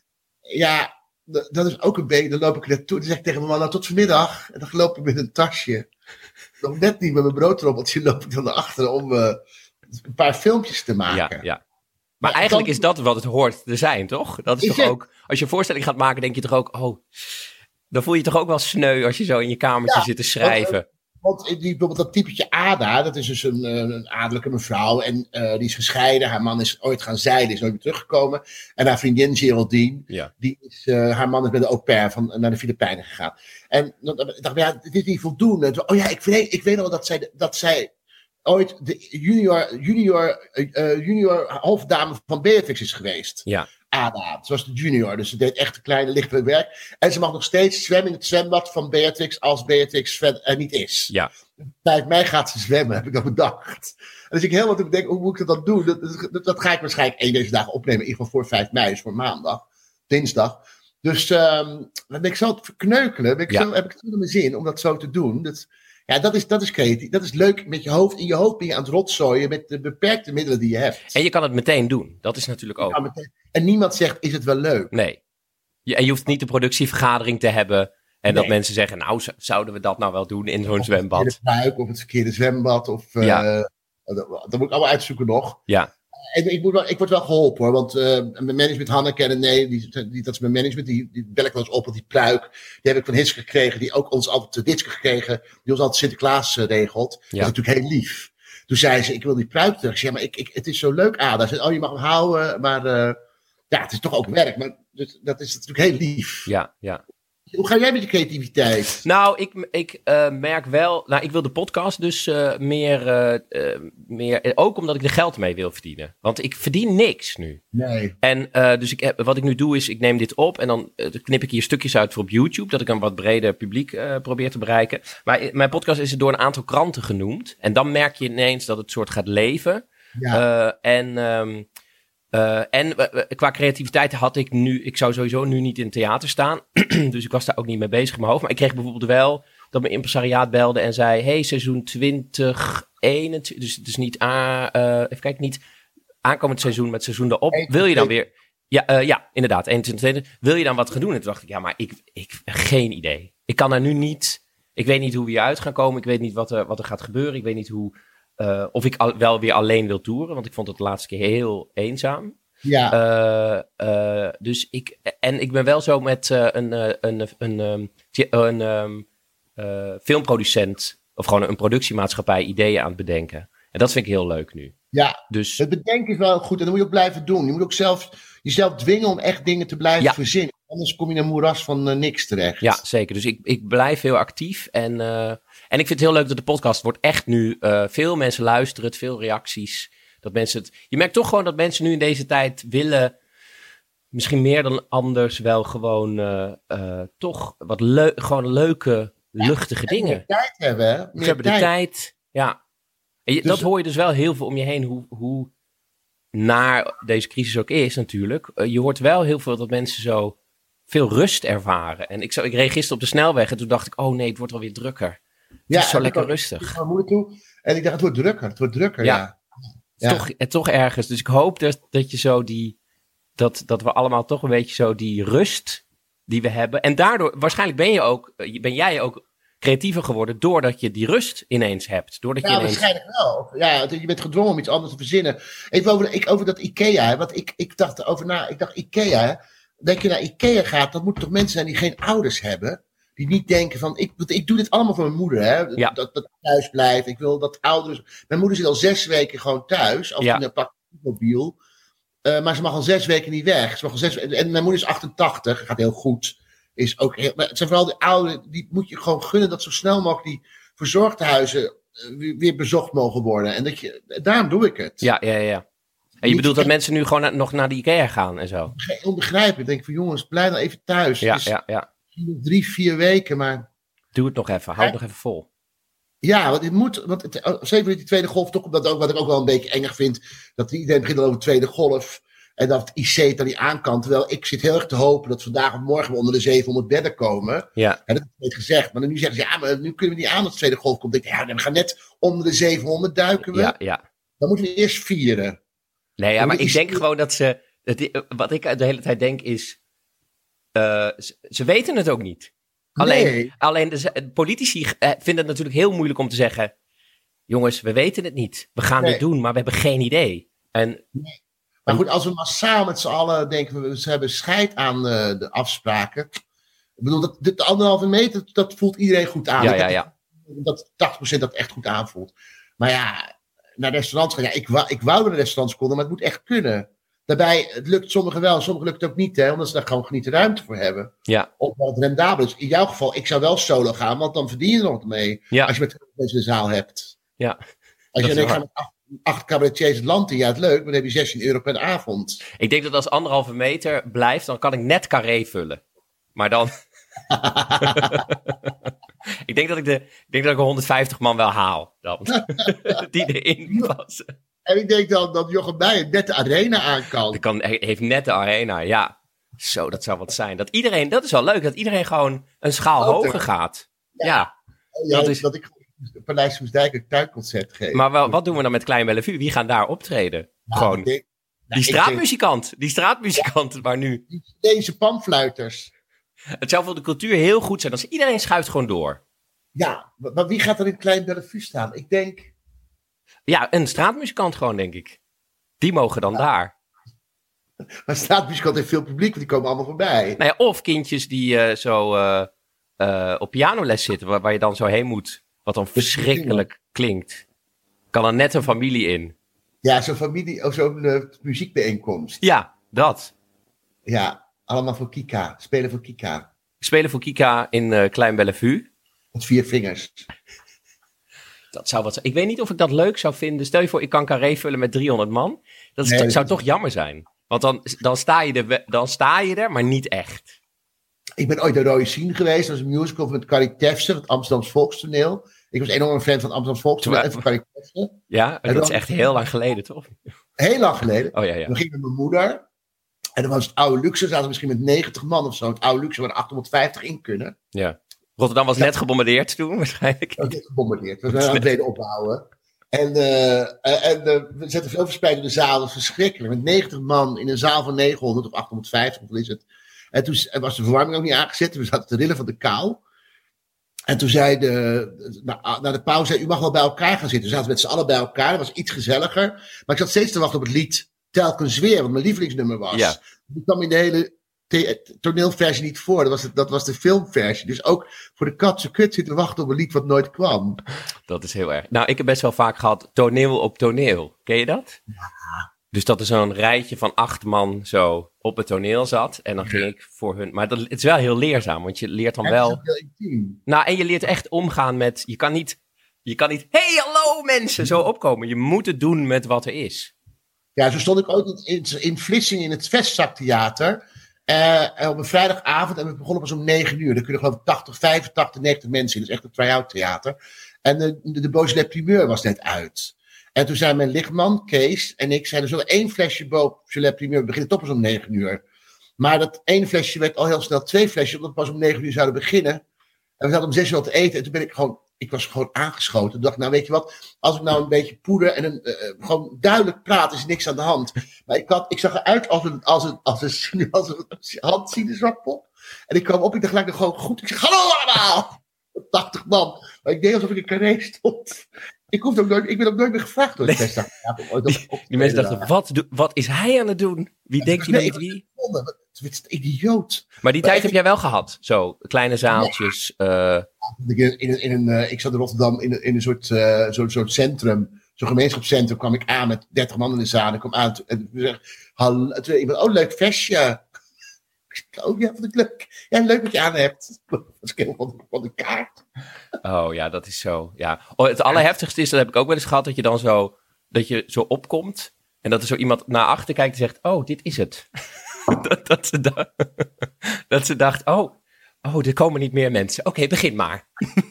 ja dat is ook een beetje, dan loop ik naartoe. Dan zeg ik tegen mijn man, nou tot vanmiddag. En dan loop ik met een tasje. Nog net niet met mijn broodtrobbeltje loop ik dan naar achteren om uh, een paar filmpjes te maken. Ja, ja. Maar, maar eigenlijk dan, is dat wat het hoort te zijn, toch? Dat is, is toch het? Ook, als je een voorstelling gaat maken, denk je toch ook, oh, dan voel je je toch ook wel sneu als je zo in je kamertje ja, zit te schrijven. Want, Want die, bijvoorbeeld dat typetje Ada, dat is dus een, een adellijke mevrouw. En uh, die is gescheiden. Haar man is ooit gaan zeilen, is nooit meer teruggekomen. En haar vriendin Geraldine, ja. die is, uh, haar man is met de au pair van, naar de Filipijnen gegaan. En dan dacht ik, ja, dit is niet voldoende. Oh ja, ik weet, ik weet nog dat zij, dat zij ooit de junior, junior, uh, junior halfdame van Beatrix is geweest. Ja. Ada, ze was de junior, dus ze deed echt een kleine, lichte werk. En ze mag nog steeds zwemmen in het zwembad van Beatrix als Beatrix er niet is. Ja. Vijf mei gaat ze zwemmen, heb ik dan bedacht. En dus ik heel wat denk, hoe moet ik dat dan doen? Dat, dat, dat ga ik waarschijnlijk één deze dagen opnemen, in ieder geval voor vijf mei, dus voor maandag, dinsdag. Dus um, dan ben ik zo te verkneukelen, ben ik ja. zo, heb ik het in mijn zin om dat zo te doen. Dat, ja, dat is, dat is creatief. Dat is leuk met je hoofd. In je hoofd ben je aan het rotzooien met de beperkte middelen die je hebt. En je kan het meteen doen. Dat is natuurlijk ook. Ja, en niemand zegt, is het wel leuk? Nee. Je, en je hoeft niet de productievergadering te hebben. En nee. dat mensen zeggen, nou, zouden we dat nou wel doen in zo'n of zwembad? Het verkeerde buik, of het verkeerde zwembad. Of, ja. uh, dat, dat moet ik allemaal uitzoeken nog. Ja. En ik, moet wel, ik word wel geholpen hoor, want uh, mijn management, Hanneke en nee, die, die, dat is mijn management, die, die bel ik wel eens op, want die pluik, die heb ik van Hitske gekregen, die ook ons altijd, Hitske gekregen, die ons altijd Sinterklaas uh, regelt. Ja. Dat is natuurlijk heel lief. Toen zei ze, ik wil die pluik terug. Ik zei, maar ik, ik, het is zo leuk, Ada. Ze zei, oh, je mag hem houden, maar uh, ja, het is toch ook werk, maar dus, dat is natuurlijk heel lief. Ja, ja. Hoe ga jij met je creativiteit? Nou, ik, ik uh, merk wel... Nou, ik wil de podcast dus uh, meer, uh, uh, meer... Ook omdat ik er geld mee wil verdienen. Want ik verdien niks nu. Nee. En uh, dus ik heb, wat ik nu doe is, ik neem dit op... en dan uh, knip ik hier stukjes uit voor op YouTube... dat ik een wat breder publiek uh, probeer te bereiken. Maar mijn podcast is door een aantal kranten genoemd. En dan merk je ineens dat het soort gaat leven. Ja. Uh, en... Um, Uh, en uh, qua creativiteit had ik nu... Ik zou sowieso nu niet in het theater staan. Dus ik was daar ook niet mee bezig in mijn hoofd. Maar ik kreeg bijvoorbeeld wel dat mijn impresariaat belde en zei... Hey, seizoen twintig eenentwintig... Dus het is niet... A, uh, even kijken, niet aankomend seizoen met seizoen erop. Wil je dan weer... Ja, uh, ja, inderdaad. eenentwintig tweeëntwintig. Wil je dan wat gaan doen? En toen dacht ik, ja, maar ik, ik geen idee. Ik kan er nu niet... Ik weet niet hoe we hieruit gaan komen. Ik weet niet wat er, wat er gaat gebeuren. Ik weet niet hoe... Uh, of ik al, wel weer alleen wil toeren. Want ik vond het de laatste keer heel eenzaam. Ja. Uh, uh, dus ik... En ik ben wel zo met uh, een, uh, een, een, um, een um, uh, filmproducent... Of gewoon een productiemaatschappij ideeën aan het bedenken. En dat vind ik heel leuk nu. Ja, dus, het bedenken is wel goed. En dat moet je ook blijven doen. Je moet ook zelf jezelf dwingen om echt dingen te blijven ja. verzinnen. Anders kom je in een moeras van uh, niks terecht. Ja, zeker. Dus ik, ik blijf heel actief. En, uh, en ik vind het heel leuk dat de podcast wordt echt nu... Uh, veel mensen luisteren het, veel reacties. Dat mensen het, je merkt toch gewoon dat mensen nu in deze tijd willen... Misschien meer dan anders wel gewoon... Uh, uh, toch wat leu- gewoon leuke, luchtige ja, dingen. Meer tijd hebben, hè? Meer Ze hebben tijd. de tijd, ja. En je, dus, dat hoor je dus wel heel veel om je heen, hoe, hoe naar deze crisis ook is natuurlijk. Uh, je hoort wel heel veel dat mensen zo veel rust ervaren. En ik, zo, ik reed gisteren op de snelweg en toen dacht ik, oh nee, het wordt wel weer drukker. Het ja, is zo lekker rustig. Ik ga moeilijk toe en ik dacht, het wordt drukker, het wordt drukker, ja. ja. ja. Toch, en toch ergens. Dus ik hoop dat, dat je zo die, dat, dat we allemaal toch een beetje zo die rust die we hebben. En daardoor, waarschijnlijk ben je ook, ben jij ook... creatiever geworden doordat je die rust ineens hebt. Doordat ja, je ineens... waarschijnlijk wel. Ja, je bent gedwongen om iets anders te verzinnen. Even over, ik, over dat IKEA, want ik, ik dacht erover na. Ik dacht, IKEA, denk je naar IKEA gaat, dat moeten toch mensen zijn die geen ouders hebben? Die niet denken van, ik, ik doe dit allemaal voor mijn moeder, hè? Ja. Dat, dat thuis blijft. Ik wil dat ouders... Mijn moeder zit al zes weken gewoon thuis, als ja. in een mobiel. Uh, maar ze mag al zes weken niet weg. Ze mag al zes, en mijn moeder is achtentachtig, gaat heel goed. Is ook heel, maar het zijn vooral de ouderen, die moet je gewoon gunnen dat zo snel mogelijk die verzorgtehuizen weer, weer bezocht mogen worden. En dat je, daarom doe ik het. Ja, ja, ja. En je bedoelt dat mensen nu gewoon na, nog naar de IKEA gaan en zo? Onbegrijpelijk. Ik denk van jongens, blijf nou even thuis. Ja, dus ja, ja. Drie, vier weken, maar... Doe het nog even, hou het nog even vol. Ja, want het moet, want het, zeker met die tweede golf, toch omdat ook, wat ik ook wel een beetje engig vind, dat iedereen begint al over de tweede golf. En dat het I C het dan niet aan kan. Terwijl ik zit heel erg te hopen dat vandaag of morgen we onder de zevenhonderd bedden komen. Ja. En dat is niet gezegd. Maar nu zeggen ze, ja, maar nu kunnen we niet aan dat de tweede golf komt. Ik denk, ja, we gaan net onder de zevenhonderd duiken we. Ja, ja. Dan moeten we eerst vieren. Nee, ja, maar ik denk gewoon dat ze... Het, wat ik de hele tijd denk is... Uh, ze, ze weten het ook niet. Alleen, nee. alleen de, politici vinden het natuurlijk heel moeilijk om te zeggen... Jongens, we weten het niet. We gaan nee. dit doen, maar we hebben geen idee. En... Nee. Maar goed, als we massaal met z'n allen denken, we, ze hebben scheid aan uh, de afspraken. Ik bedoel, dat, de anderhalve meter, dat voelt iedereen goed aan. Ja, ja, ja. Dat tachtig procent dat echt goed aanvoelt. Maar ja, naar restaurants gaan. Ja, ik, wou, ik wou naar restaurants konden, maar het moet echt kunnen. Daarbij, het lukt sommigen wel, sommigen lukt het ook niet, hè, omdat ze daar gewoon niet de ruimte voor hebben. Ja. Of wat rendabel is. In jouw geval, ik zou wel solo gaan, want dan verdien je er nog wat mee. Ja. Als je met mensen in de zaal hebt. Ja. Als je denkt, ga met acht, acht cabaretiers het land in, ja, het leuk, maar dan heb je zestien euro per avond. Ik denk dat als anderhalve meter blijft, dan kan ik net carré vullen. Maar dan... ik, denk dat ik, de, ik denk dat ik honderdvijftig man wel haal. Dan. Die erin passen. En ik denk dan dat Jochem Meijer net de arena aan kan. Hij kan, heeft net de arena, ja. Zo, dat zou wat zijn. Dat iedereen, dat is wel leuk, dat iedereen gewoon een schaal oh, hoger gaat. Ja. ja. ja dat is... dat ik Paleis Soesdijk een tuinconcert geef. Maar wel, wat doen we dan met Klein Bellevue? Wie gaan daar optreden? Nou, gewoon denk, nou, die straatmuzikant. Denk... Die straatmuzikant, ja, maar nu... Deze panfluiters. Het zou voor de cultuur heel goed zijn als iedereen schuift gewoon door. Ja, maar wie gaat er in Klein Bellevue staan? Ik denk... Ja, een straatmuzikant gewoon, denk ik. Die mogen dan ja. daar. Maar straatmuzikant heeft veel publiek, want die komen allemaal voorbij. Nou ja, of kindjes die uh, zo uh, uh, op pianoles zitten, waar, waar je dan zo heen moet. Wat dan verschrikkelijk klinkt. Kan er net een familie in. Ja, zo'n familie, of zo'n uh, muziekbijeenkomst. Ja, dat. Ja, allemaal voor Kika. Spelen voor Kika. Spelen voor Kika in uh, Klein Bellevue. Met vier vingers. Dat zou wat zijn. Ik weet niet of ik dat leuk zou vinden. Stel je voor, ik kan carré vullen met driehonderd man. Dat, is, nee, dat zou toch jammer zijn. Want dan, dan, sta je er, dan sta je er, maar niet echt. Ik ben ooit naar Rode Sien geweest. Dat was een musical met Carrie Tefse, het Amsterdams Volkstoneel. Ik was een enorm fan van het Amsterdams Volkstoneel en van Carrie Tefse. Ja, en dat dan, is echt heel lang geleden, toch? Heel lang geleden. Oh, ja, ja. Dan ging ik met mijn moeder. En dan was het oude luxe. Zaten misschien met negentig man of zo. Het oude luxe waar er achthonderdvijftig in kunnen. Ja. Rotterdam was ja. net gebombardeerd toen, waarschijnlijk. Dat was net gebombardeerd. We zijn aan het tweede opbouwen. En, uh, en uh, we zetten veel verspreid in de zaal. Dat was verschrikkelijk. Met negentig man in een zaal van negenhonderd of achthonderdvijftig, wat is het. En toen was de verwarming ook niet aangezet. We zaten te rillen van de kou. En toen zei de, na, na de pauze, u mag wel bij elkaar gaan zitten. We zaten met z'n allen bij elkaar. Dat was iets gezelliger. Maar ik zat steeds te wachten op het lied Telkens Weer, wat mijn lievelingsnummer was. Ja. Die kwam in de hele the- toneelversie niet voor. Dat was, de, dat was de filmversie. Dus ook voor de katse kut zitten wachten op een lied wat nooit kwam. Dat is heel erg. Nou, ik heb best wel vaak gehad toneel op toneel. Ken je dat? Ja. Dus dat er zo'n rijtje van acht man zo op het toneel zat. En dan ging ik voor hun... Maar dat, het is wel heel leerzaam, want je leert dan En wel... het is heel intiem. Nou, en je leert echt omgaan met... Je kan niet... Je kan niet... Hey, hallo mensen! Zo opkomen. Je moet het doen met wat er is. Ja, zo stond ik ook in, in Vlissingen in het Vestzaktheater. Uh, op een vrijdagavond en we begonnen pas om negen uur. Daar kunnen geloof ik tachtig, vijfentachtig, negentig mensen in. Dat is echt een try-out theater. En de, de, de Beaujolais Primeur was net uit. En toen zei mijn lichtman, Kees, en ik zeiden, zullen we één flesje Beaujolais Primeur, we beginnen toch pas om negen uur. Maar dat ene flesje werd al heel snel twee flesjes, omdat we pas om negen uur zouden beginnen. En we zaten om zes uur al te eten en toen ben ik gewoon, ik was gewoon aangeschoten. Toen dacht ik, nou weet je wat, als ik nou een beetje poeder en een, uh, gewoon duidelijk praat, is er niks aan de hand. Maar ik, had, ik zag eruit als een, als een, als een, als een, als een handsienenzakpop. En ik kwam op, ik dacht gelijk nog gewoon goed. Ik zeg, hallo allemaal! tachtig man. Maar ik deed alsof ik in carré stond. Ik, hoefde ook nooit, ik ben ook nooit meer gevraagd door het nee. ja, Die, die mensen dachten, wat, do, wat is hij aan het doen? Wie ja, denkt hij nee, met wie? Het is een idioot. Maar die maar tijd ik, heb jij wel gehad? Zo, kleine zaaltjes. Ja. Uh... In, in, in een, uh, ik zat in Rotterdam in, in een soort, uh, soort, soort centrum. Zo'n gemeenschapscentrum kwam ik aan met dertig man in de zaal. En ik kwam aan en ik zeg, hallo, ik ben, oh leuk vestje. Oh ja, wat leuk. Ja, leuk wat je aan hebt. Dat is heel van, van de kaart. Oh ja, dat is zo. Ja. Oh, het allerheftigste is, dat heb ik ook wel eens gehad, dat je dan zo, dat je zo opkomt en dat er zo iemand naar achter kijkt en zegt, oh, dit is het. dat, dat, ze da- dat ze dacht, oh, oh, er komen niet meer mensen. Oké, okay, begin maar.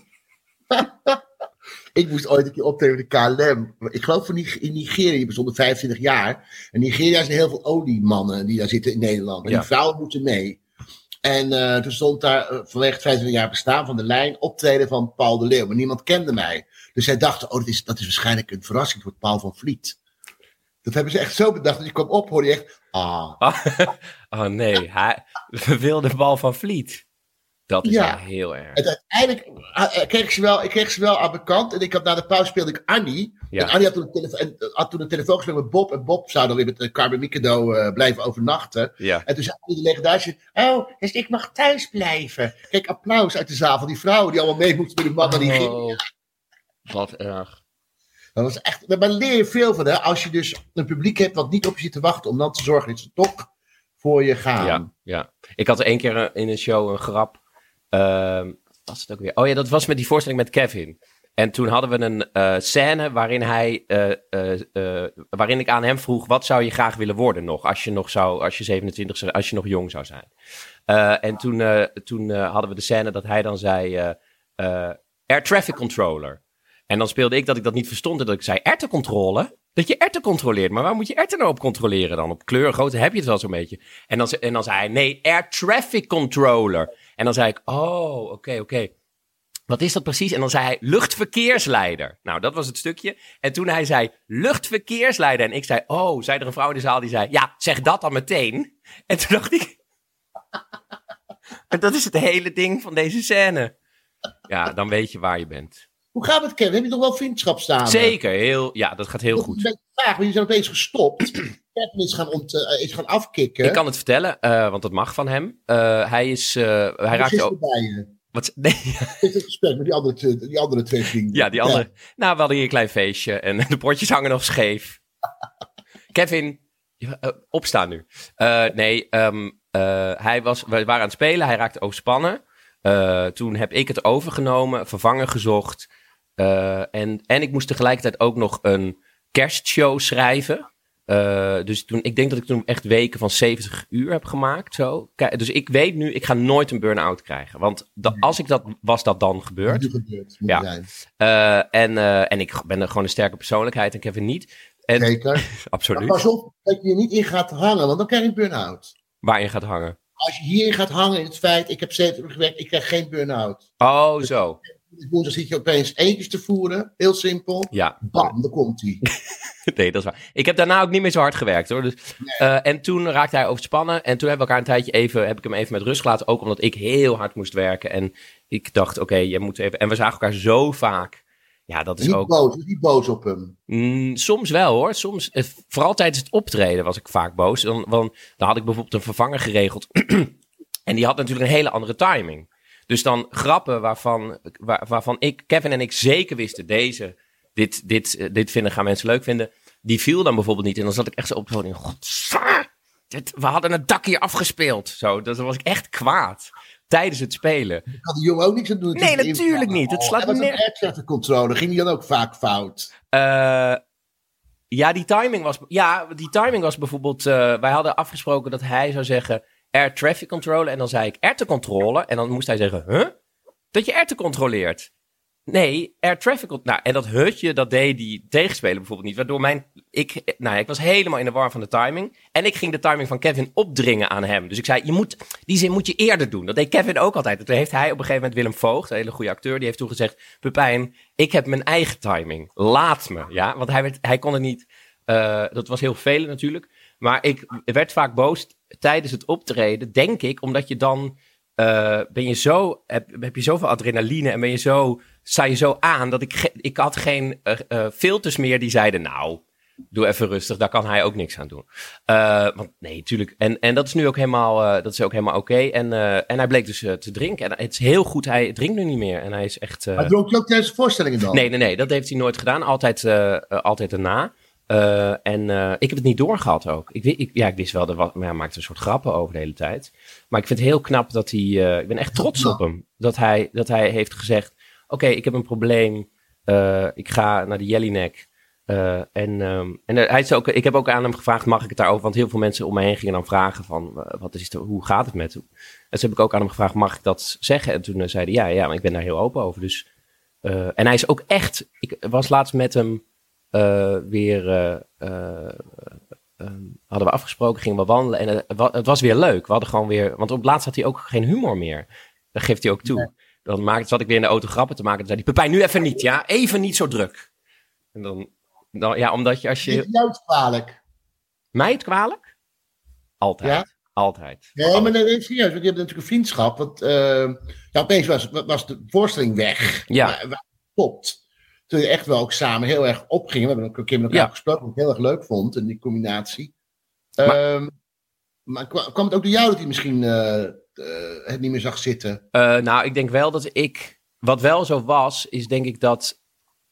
Ik moest ooit een keer optreden met de K L M. Ik geloof in Nigeria, bestond vijfentwintig jaar. En Nigeria zijn heel veel oliemannen die daar zitten in Nederland. En ja. Die vrouwen moeten mee. En uh, toen stond daar uh, vanwege het vijfentwintig jaar bestaan van de lijn optreden van Paul de Leeuw. Maar niemand kende mij. Dus zij dachten, oh, dat is, dat is waarschijnlijk een verrassing voor Paul van Vliet. Dat hebben ze echt zo bedacht. Dat je kwam op, hoorde je echt, ah. Oh nee, hij, we wilden Paul van Vliet. Dat is ja. heel erg. En uiteindelijk uh, kreeg ik ze wel, ik kreeg ze wel aan mijn kant. En ik had na de pauze speelde ik Annie. Ja. En Annie had toen, een telefo- en, had toen een telefoon gesproken met Bob. En Bob zou dan weer met uh, Carmen Mikado uh, blijven overnachten. Ja. En toen zei Annie de legendarische, oh, dus ik mag thuis blijven. Kijk, applaus uit de zaal van die vrouwen die allemaal mee moesten met de man naar die ging. Oh, wat erg. Dat was echt, maar daar leer je veel van, hè. Als je dus een publiek hebt wat niet op je zit te wachten, om dan te zorgen dat ze toch voor je gaan. Ja, ja. Ik had er één keer in een show een grap. Uh, was het ook weer? Oh ja, dat was met die voorstelling met Kevin. En toen hadden we een uh, scène waarin hij, uh, uh, uh, waarin ik aan hem vroeg, wat zou je graag willen worden nog, als je nog zou, als je zevenentwintig, als je nog jong zou zijn. Uh, en toen, uh, toen uh, hadden we de scène dat hij dan zei, uh, uh, air traffic controller. En dan speelde ik dat ik dat niet verstond en dat ik zei, erwtencontrole? Dat je erwten controleert. Maar waar moet je erwten nou op controleren dan? Op kleur, grootte heb je het wel zo'n beetje. En dan, en dan zei hij, nee, air traffic controller. En dan zei ik, oh, oké, okay, oké. Okay. Wat is dat precies? En dan zei hij, luchtverkeersleider. Nou, dat was het stukje. En toen hij zei, luchtverkeersleider. En ik zei, oh, zei er een vrouw in de zaal die zei, ja, zeg dat dan meteen. En toen dacht ik, en dat is het hele ding van deze scène. Ja, dan weet je waar je bent. Hoe gaat het, Kevin? Heb je nog wel vriendschap staan? Zeker, heel, ja, dat gaat heel dat goed. Is een beetje vaag, want je zijn opeens gestopt. Kevin is gaan, ont, uh, is gaan afkicken. Ik kan het vertellen, uh, want dat mag van hem. Uh, hij is, uh, hij raakte ook... bij je? Wat? Nee. Dit is het gesprek met die andere, die andere twee vrienden. Ja, die andere. Ja. Nou, we hadden hier een klein feestje en de bordjes hangen nog scheef. Kevin, uh, opstaan nu. Uh, nee, um, uh, hij was, we waren aan het spelen, hij raakte overspannen. Uh, toen heb ik het overgenomen, vervangen gezocht. Uh, en, en ik moest tegelijkertijd ook nog een kerstshow schrijven. Uh, dus toen, ik denk dat ik toen echt weken van zeventig uur heb gemaakt. Zo. Dus ik weet nu, ik ga nooit een burn-out krijgen. Want da, als ik dat, was dat dan gebeurd. Dat gebeurt, moet ja. zijn. Uh, en, uh, en ik ben er gewoon een sterke persoonlijkheid en Kevin niet. En, Zeker. Absoluut. Maar pas op dat je er niet in gaat hangen, want dan krijg je een burn-out. Waarin gaat hangen? Als je hierin gaat hangen in het feit, ik heb zeventig uur gewerkt, ik krijg geen burn-out. Oh, zo. Woensdag zit je opeens eentjes te voeren. Heel simpel. Ja. Bam, daar komt hij. Nee, dat is waar. Ik heb daarna ook niet meer zo hard gewerkt hoor. Dus, nee. uh, en toen raakte hij overspannen. En toen hebben we elkaar een tijdje even, heb ik hem even met rust gelaten. Ook omdat ik heel hard moest werken. En ik dacht, oké, okay, je moet even... En we zagen elkaar zo vaak. Ja, dat is niet ook... Boos, niet boos op hem? Mm, soms wel hoor. Soms, eh, vooral tijdens het optreden was ik vaak boos. Dan, dan, dan had ik bijvoorbeeld een vervanger geregeld. En die had natuurlijk een hele andere timing. Dus dan grappen waarvan, waar, waarvan ik, Kevin en ik zeker wisten... Deze, dit, dit, dit vinden gaan mensen leuk vinden... Die viel dan bijvoorbeeld niet. En dan zat ik echt zo op de podium. Godsamme, we hadden het dak hier afgespeeld. Zo, dan was ik echt kwaad. Tijdens het spelen. Ik had die jongen ook niks aan doen. Nee, natuurlijk in... niet. Het slaat oh, en wat neer... een air traffic controle. Ging die dan ook vaak fout? Uh, ja, die timing was... Ja, die timing was bijvoorbeeld... Uh, wij hadden afgesproken dat hij zou zeggen... Air traffic controle. En dan zei ik air te controle. En dan moest hij zeggen... Huh? Dat je air te controleert. Nee, air traffic... Nou, en dat hutje, dat deed die tegenspeler bijvoorbeeld niet. Waardoor mijn... Ik, nou, ik was helemaal in de war van de timing. En ik ging de timing van Kevin opdringen aan hem. Dus ik zei, je moet, die zin moet je eerder doen. Dat deed Kevin ook altijd. En toen heeft hij op een gegeven moment Willem Voogd, een hele goede acteur, die heeft toen gezegd... Pepijn, ik heb mijn eigen timing. Laat me, ja. Want hij, werd, hij kon het niet... Uh, dat was heel vervelend natuurlijk. Maar ik werd vaak boos tijdens het optreden, denk ik, omdat je dan... Uh, ben je zo, heb, heb je zoveel adrenaline en ben je zo, sta je zo aan dat ik, ge, ik had geen uh, uh, filters meer die zeiden, nou, doe even rustig, daar kan hij ook niks aan doen. Uh, want nee, tuurlijk. En, en dat is nu ook helemaal, uh, dat is ook helemaal oké. Okay. En, uh, en hij bleek dus uh, te drinken. En het is heel goed, hij drinkt nu niet meer. En hij is echt... Uh... Maar dronk je ook tijdens de voorstellingen dan? Nee, nee, nee, dat heeft hij nooit gedaan. Altijd, uh, uh, altijd daarna. Uh, en uh, ik heb het niet doorgehad ook. Ik, ik, ja, ik wist wel, er was, maar hij maakte een soort grappen over de hele tijd. Maar ik vind het heel knap dat hij... Uh, ik ben echt trots op hem. Dat hij, dat hij heeft gezegd... Oké, okay, ik heb een probleem. Uh, ik ga naar de Jellinek. Uh, en um, en hij is ook, ik heb ook aan hem gevraagd, mag ik het daarover? Want heel veel mensen om me heen gingen dan vragen van... Uh, wat is het, hoe gaat het met hem? En dus heb ik ook aan hem gevraagd, mag ik dat zeggen? En toen uh, zei hij, ja, ja, maar ik ben daar heel open over. Dus, uh, en hij is ook echt... Ik was laatst met hem... Uh, weer uh, uh, uh, hadden we afgesproken, gingen we wandelen en het, het was weer leuk. We hadden gewoon weer, want op het laatst had hij ook geen humor meer. Dat geeft hij ook toe. Nee. Dan maakte, zat ik weer in de auto grappen te maken. Dan zei hij, Pepijn, nu even niet, ja, even niet zo druk. En dan, dan ja, omdat je als je. Is jou het kwalijk? Mij het kwalijk? Altijd. Ja? Altijd. Nee, Altijd. Maar nee, serieus, want je hebt natuurlijk een vriendschap. Want uh, ja, opeens was, was de voorstelling weg. Ja. Maar, maar stopt. Toen je echt wel ook samen heel erg opgingen. We hebben ook een keer met elkaar ja. gesproken, wat ik heel erg leuk vond. En die combinatie. Maar, um, maar kwam het ook door jou dat hij misschien uh, uh, het niet meer zag zitten? Uh, nou, ik denk wel dat ik... Wat wel zo was, is denk ik dat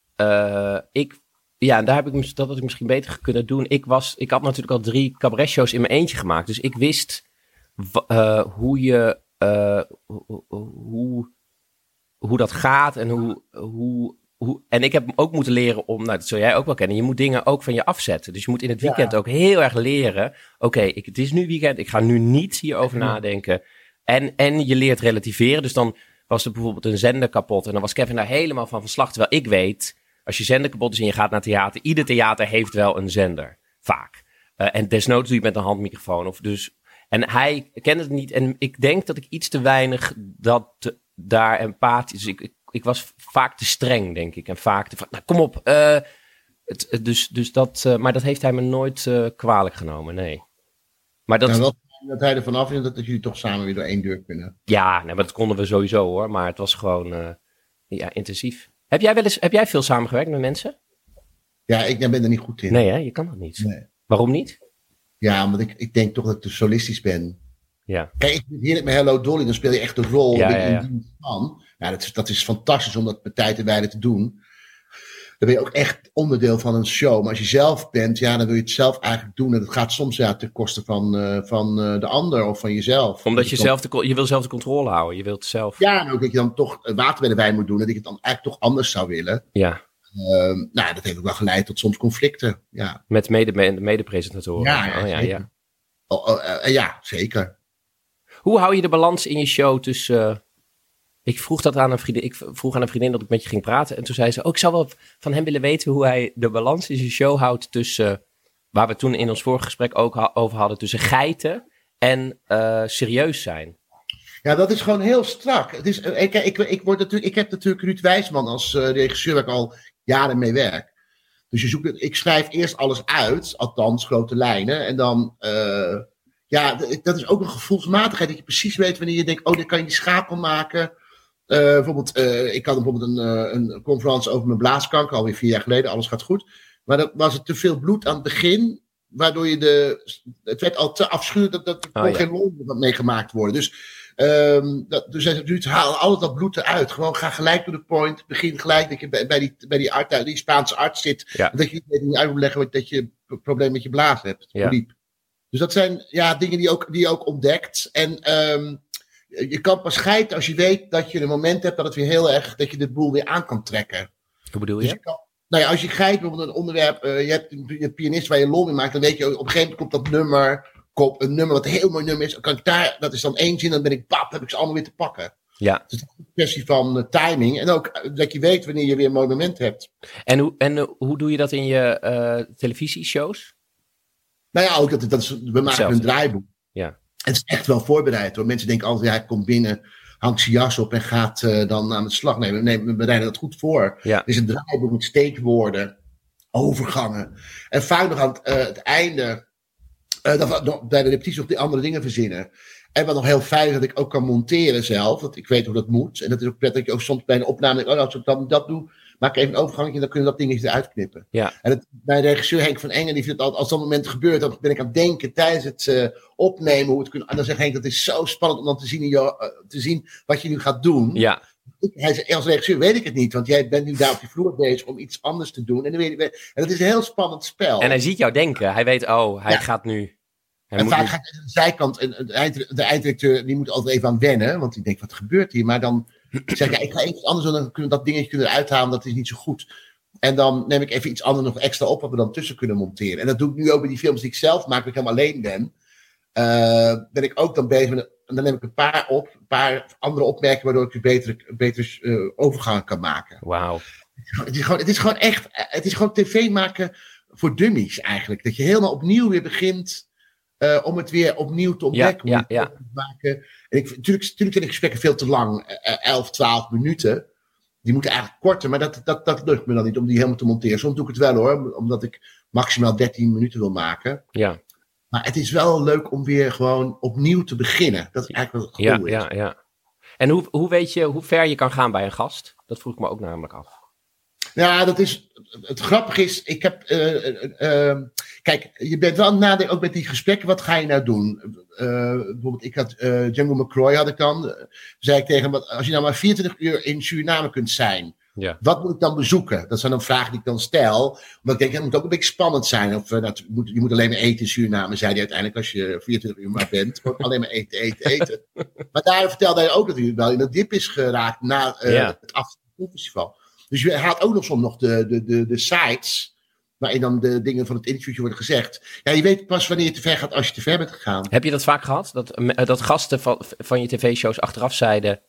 uh, ik... Ja, daar heb ik dat had ik misschien beter kunnen doen. Ik, was, ik had natuurlijk al drie cabaretshows in mijn eentje gemaakt. Dus ik wist uh, hoe je... Uh, hoe, hoe, hoe dat gaat en hoe... hoe Hoe, en ik heb hem ook moeten leren om, nou dat zul jij ook wel kennen, je moet dingen ook van je afzetten. Dus je moet in het weekend ja. ook heel erg leren, oké, okay, het is nu weekend, ik ga nu niet hierover ja. nadenken. En, en je leert relativeren, dus dan was er bijvoorbeeld een zender kapot en dan was Kevin daar helemaal van van slag. Terwijl ik weet, als je zender kapot is en je gaat naar theater, ieder theater heeft wel een zender, vaak. Uh, en desnoods doe je het met een handmicrofoon. Of dus, en hij kende het niet en ik denk dat ik iets te weinig dat te, daar empathisch, dus ik, ik Ik was vaak te streng, denk ik. En vaak te... Nou, kom op. Uh, het, het, dus, dus dat, uh, maar dat heeft hij me nooit uh, kwalijk genomen, nee. Maar dat... Nou, wel dat hij ervan af is dat jullie toch samen weer door één deur kunnen. Ja, nee, maar dat konden we sowieso hoor. Maar het was gewoon uh, ja, intensief. Heb jij, wel eens, heb jij veel samengewerkt met mensen? Ja, ik ben er niet goed in. Nee, hè? Je kan dat niet. Nee. Waarom niet? Ja, omdat ik, ik denk toch dat ik te solistisch ben. Ja. Kijk, ik ben heerlijk met Hello Dolly, dan speel je echt de rol. Ja, ja, ja, ja. In die man. Ja, dat is, dat is fantastisch om dat bij tijd en wijle te doen. Dan ben je ook echt onderdeel van een show. Maar als je zelf bent, ja, dan wil je het zelf eigenlijk doen. En dat gaat soms ja, ten koste van, uh, van uh, de ander of van jezelf. Omdat je dan, zelf de, je wil zelf de controle houden. Je wilt zelf... Ja, en ook dat je dan toch water bij de wijn moet doen. En dat ik het dan eigenlijk toch anders zou willen. Ja. Uh, nou, dat heeft ook wel geleid tot soms conflicten. Ja. Met mede, mede-presentatoren. Ja, ja, oh, ja, ja. Oh, oh, uh, ja, zeker. Hoe hou je de balans in je show tussen... Uh, ik vroeg dat aan een vriendin. Ik vroeg aan een vriendin dat ik met je ging praten. En toen zei ze, oh, ik zou wel van hem willen weten hoe hij de balans in zijn show houdt tussen... Uh, waar we toen in ons vorige gesprek ook ha- over hadden, tussen geiten en uh, serieus zijn. Ja, dat is gewoon heel strak. Het is, ik, ik, ik, word natuurlijk, ik heb natuurlijk Ruud Wijsman als uh, regisseur waar ik al jaren mee werk. Dus je zoekt, ik schrijf eerst alles uit, althans grote lijnen. En dan, uh, ja, dat is ook een gevoelsmatigheid. Dat je precies weet wanneer je denkt, oh, dan kan je die schakel maken. Uh, bijvoorbeeld, uh, ik had bijvoorbeeld een, uh, een conferentie over mijn blaaskanker, alweer vier jaar geleden, alles gaat goed. Maar dan was het te veel bloed aan het begin, waardoor je de, het werd al te afschuwelijk dat, dat er oh, ja. geen lol mee gemaakt worden. Dus... Um, dat, dus hij zegt, Ruud, haal al dat bloed eruit. Gewoon ga gelijk to the point. Begin gelijk dat je bij, bij, die, bij die, arts, die Spaanse arts zit. Ja. En dat je niet uit moet leggen dat je een probleem met je blaas hebt. Ja. Dus dat zijn ja, dingen die je ook, die je ook ontdekt. En um, je kan pas scheiden als je weet dat je een moment hebt dat het weer heel erg, dat je de boel weer aan kan trekken. Hoe bedoel je? Dus je kan, nou ja, als je geit bijvoorbeeld een onderwerp, uh, je hebt een pianist waar je lol mee maakt, dan weet je op een gegeven moment komt dat nummer. Kop, een nummer wat een heel mooi nummer is, kan ik daar, dat is dan één zin, dan ben ik pap, heb ik ze allemaal weer te pakken. Ja. Dus het is een kwestie van uh, timing en ook dat je weet wanneer je weer een mooi moment hebt. En hoe, en, uh, hoe doe je dat in je uh, televisieshows? Nou ja, ook dat, dat is, we maken Hetzelfde. een draaiboek. Ja. Het is echt wel voorbereid hoor. Mensen denken altijd, ja, hij komt binnen, hangt zijn jas op en gaat uh, dan aan de slag. Nee, we, nee, we bereiden dat goed voor. Ja. Het is een draaiboek met steekwoorden, overgangen. En vaak nog aan het, uh, het einde... Uh, dat, bij de repetitie nog die andere dingen verzinnen. En wat nog heel fijn is dat ik ook kan monteren zelf. Want ik weet hoe dat moet. En dat is ook prettig dat je ook soms bij een opname denkt, oh, als ik dan dat doe, maak ik even een overgangetje en dan kunnen we dat dingetje eruit knippen. Ja. En het, mijn regisseur Henk van Engen, die vindt dat als dat moment gebeurt, dan ben ik aan het denken tijdens het uh, opnemen hoe het kunnen. En dan zegt Henk, dat is zo spannend om dan te zien, in jou, uh, te zien wat je nu gaat doen. Ja. Hij zei, als regisseur weet ik het niet, want jij bent nu daar op die vloer bezig om iets anders te doen. En, dan weet ik, en dat is een heel spannend spel. En hij ziet jou denken. Hij weet, oh, hij ja. gaat nu... Hij en vaak nu... gaat de zijkant, en de, eind, de einddirecteur, die moet altijd even aan wennen, want die denkt, wat gebeurt hier? Maar dan zeg ik, ja, ik ga even iets anders doen, dan kunnen we dat dingetje kunnen eruit halen, dat is niet zo goed. En dan neem ik even iets anders nog extra op, wat we dan tussen kunnen monteren. En dat doe ik nu ook bij die films die ik zelf maak, waar ik helemaal alleen ben. Uh, ben ik ook dan bezig met, en dan neem ik een paar op, een paar andere opmerkingen, waardoor ik een betere, betere uh, overgang kan maken. Wauw. Het is gewoon, het is gewoon echt, het is gewoon tv maken voor dummies eigenlijk. Dat je helemaal opnieuw weer begint uh, om het weer opnieuw te ontdekken. Ja, ja, ja. Maken. En ik, natuurlijk, natuurlijk zijn de gesprekken veel te lang, elf, twaalf minuten. Die moeten eigenlijk korter, maar dat, dat, dat lukt me dan niet om die helemaal te monteren. Soms doe ik het wel hoor, omdat ik maximaal dertien minuten wil maken. Ja. Maar het is wel leuk om weer gewoon opnieuw te beginnen. Dat is eigenlijk wat het gevoel ja, is. Ja, ja. En hoe, hoe weet je hoe ver je kan gaan bij een gast? Dat vroeg ik me ook namelijk af. Ja, dat is... Het grappige is, ik heb... Uh, uh, uh, kijk, je bent wel aan het nadenken, ook met die gesprekken, wat ga je nou doen? Uh, bijvoorbeeld, ik had uh, Django McCroy had ik dan. Uh, zei ik tegen hem, als je nou maar vierentwintig uur in Suriname kunt zijn, ja. Wat moet ik dan bezoeken? Dat zijn dan vragen die ik dan stel. Omdat ik denk, het moet ook een beetje spannend zijn. Of, uh, dat, je, moet, je moet alleen maar eten in Suriname, zei hij uiteindelijk, als je vierentwintig uur maar bent. Gewoon alleen maar eten, eten, eten. Maar daar vertelde hij ook dat hij wel in dat dip is geraakt na uh, ja. het afterfestival. Dus je haalt ook nog soms nog de, de, de, de sites, waarin dan de dingen van het interviewtje worden gezegd. Ja, je weet pas wanneer je te ver gaat als je te ver bent gegaan. Heb je dat vaak gehad? Dat, dat gasten van, van je tv-shows achteraf zeiden,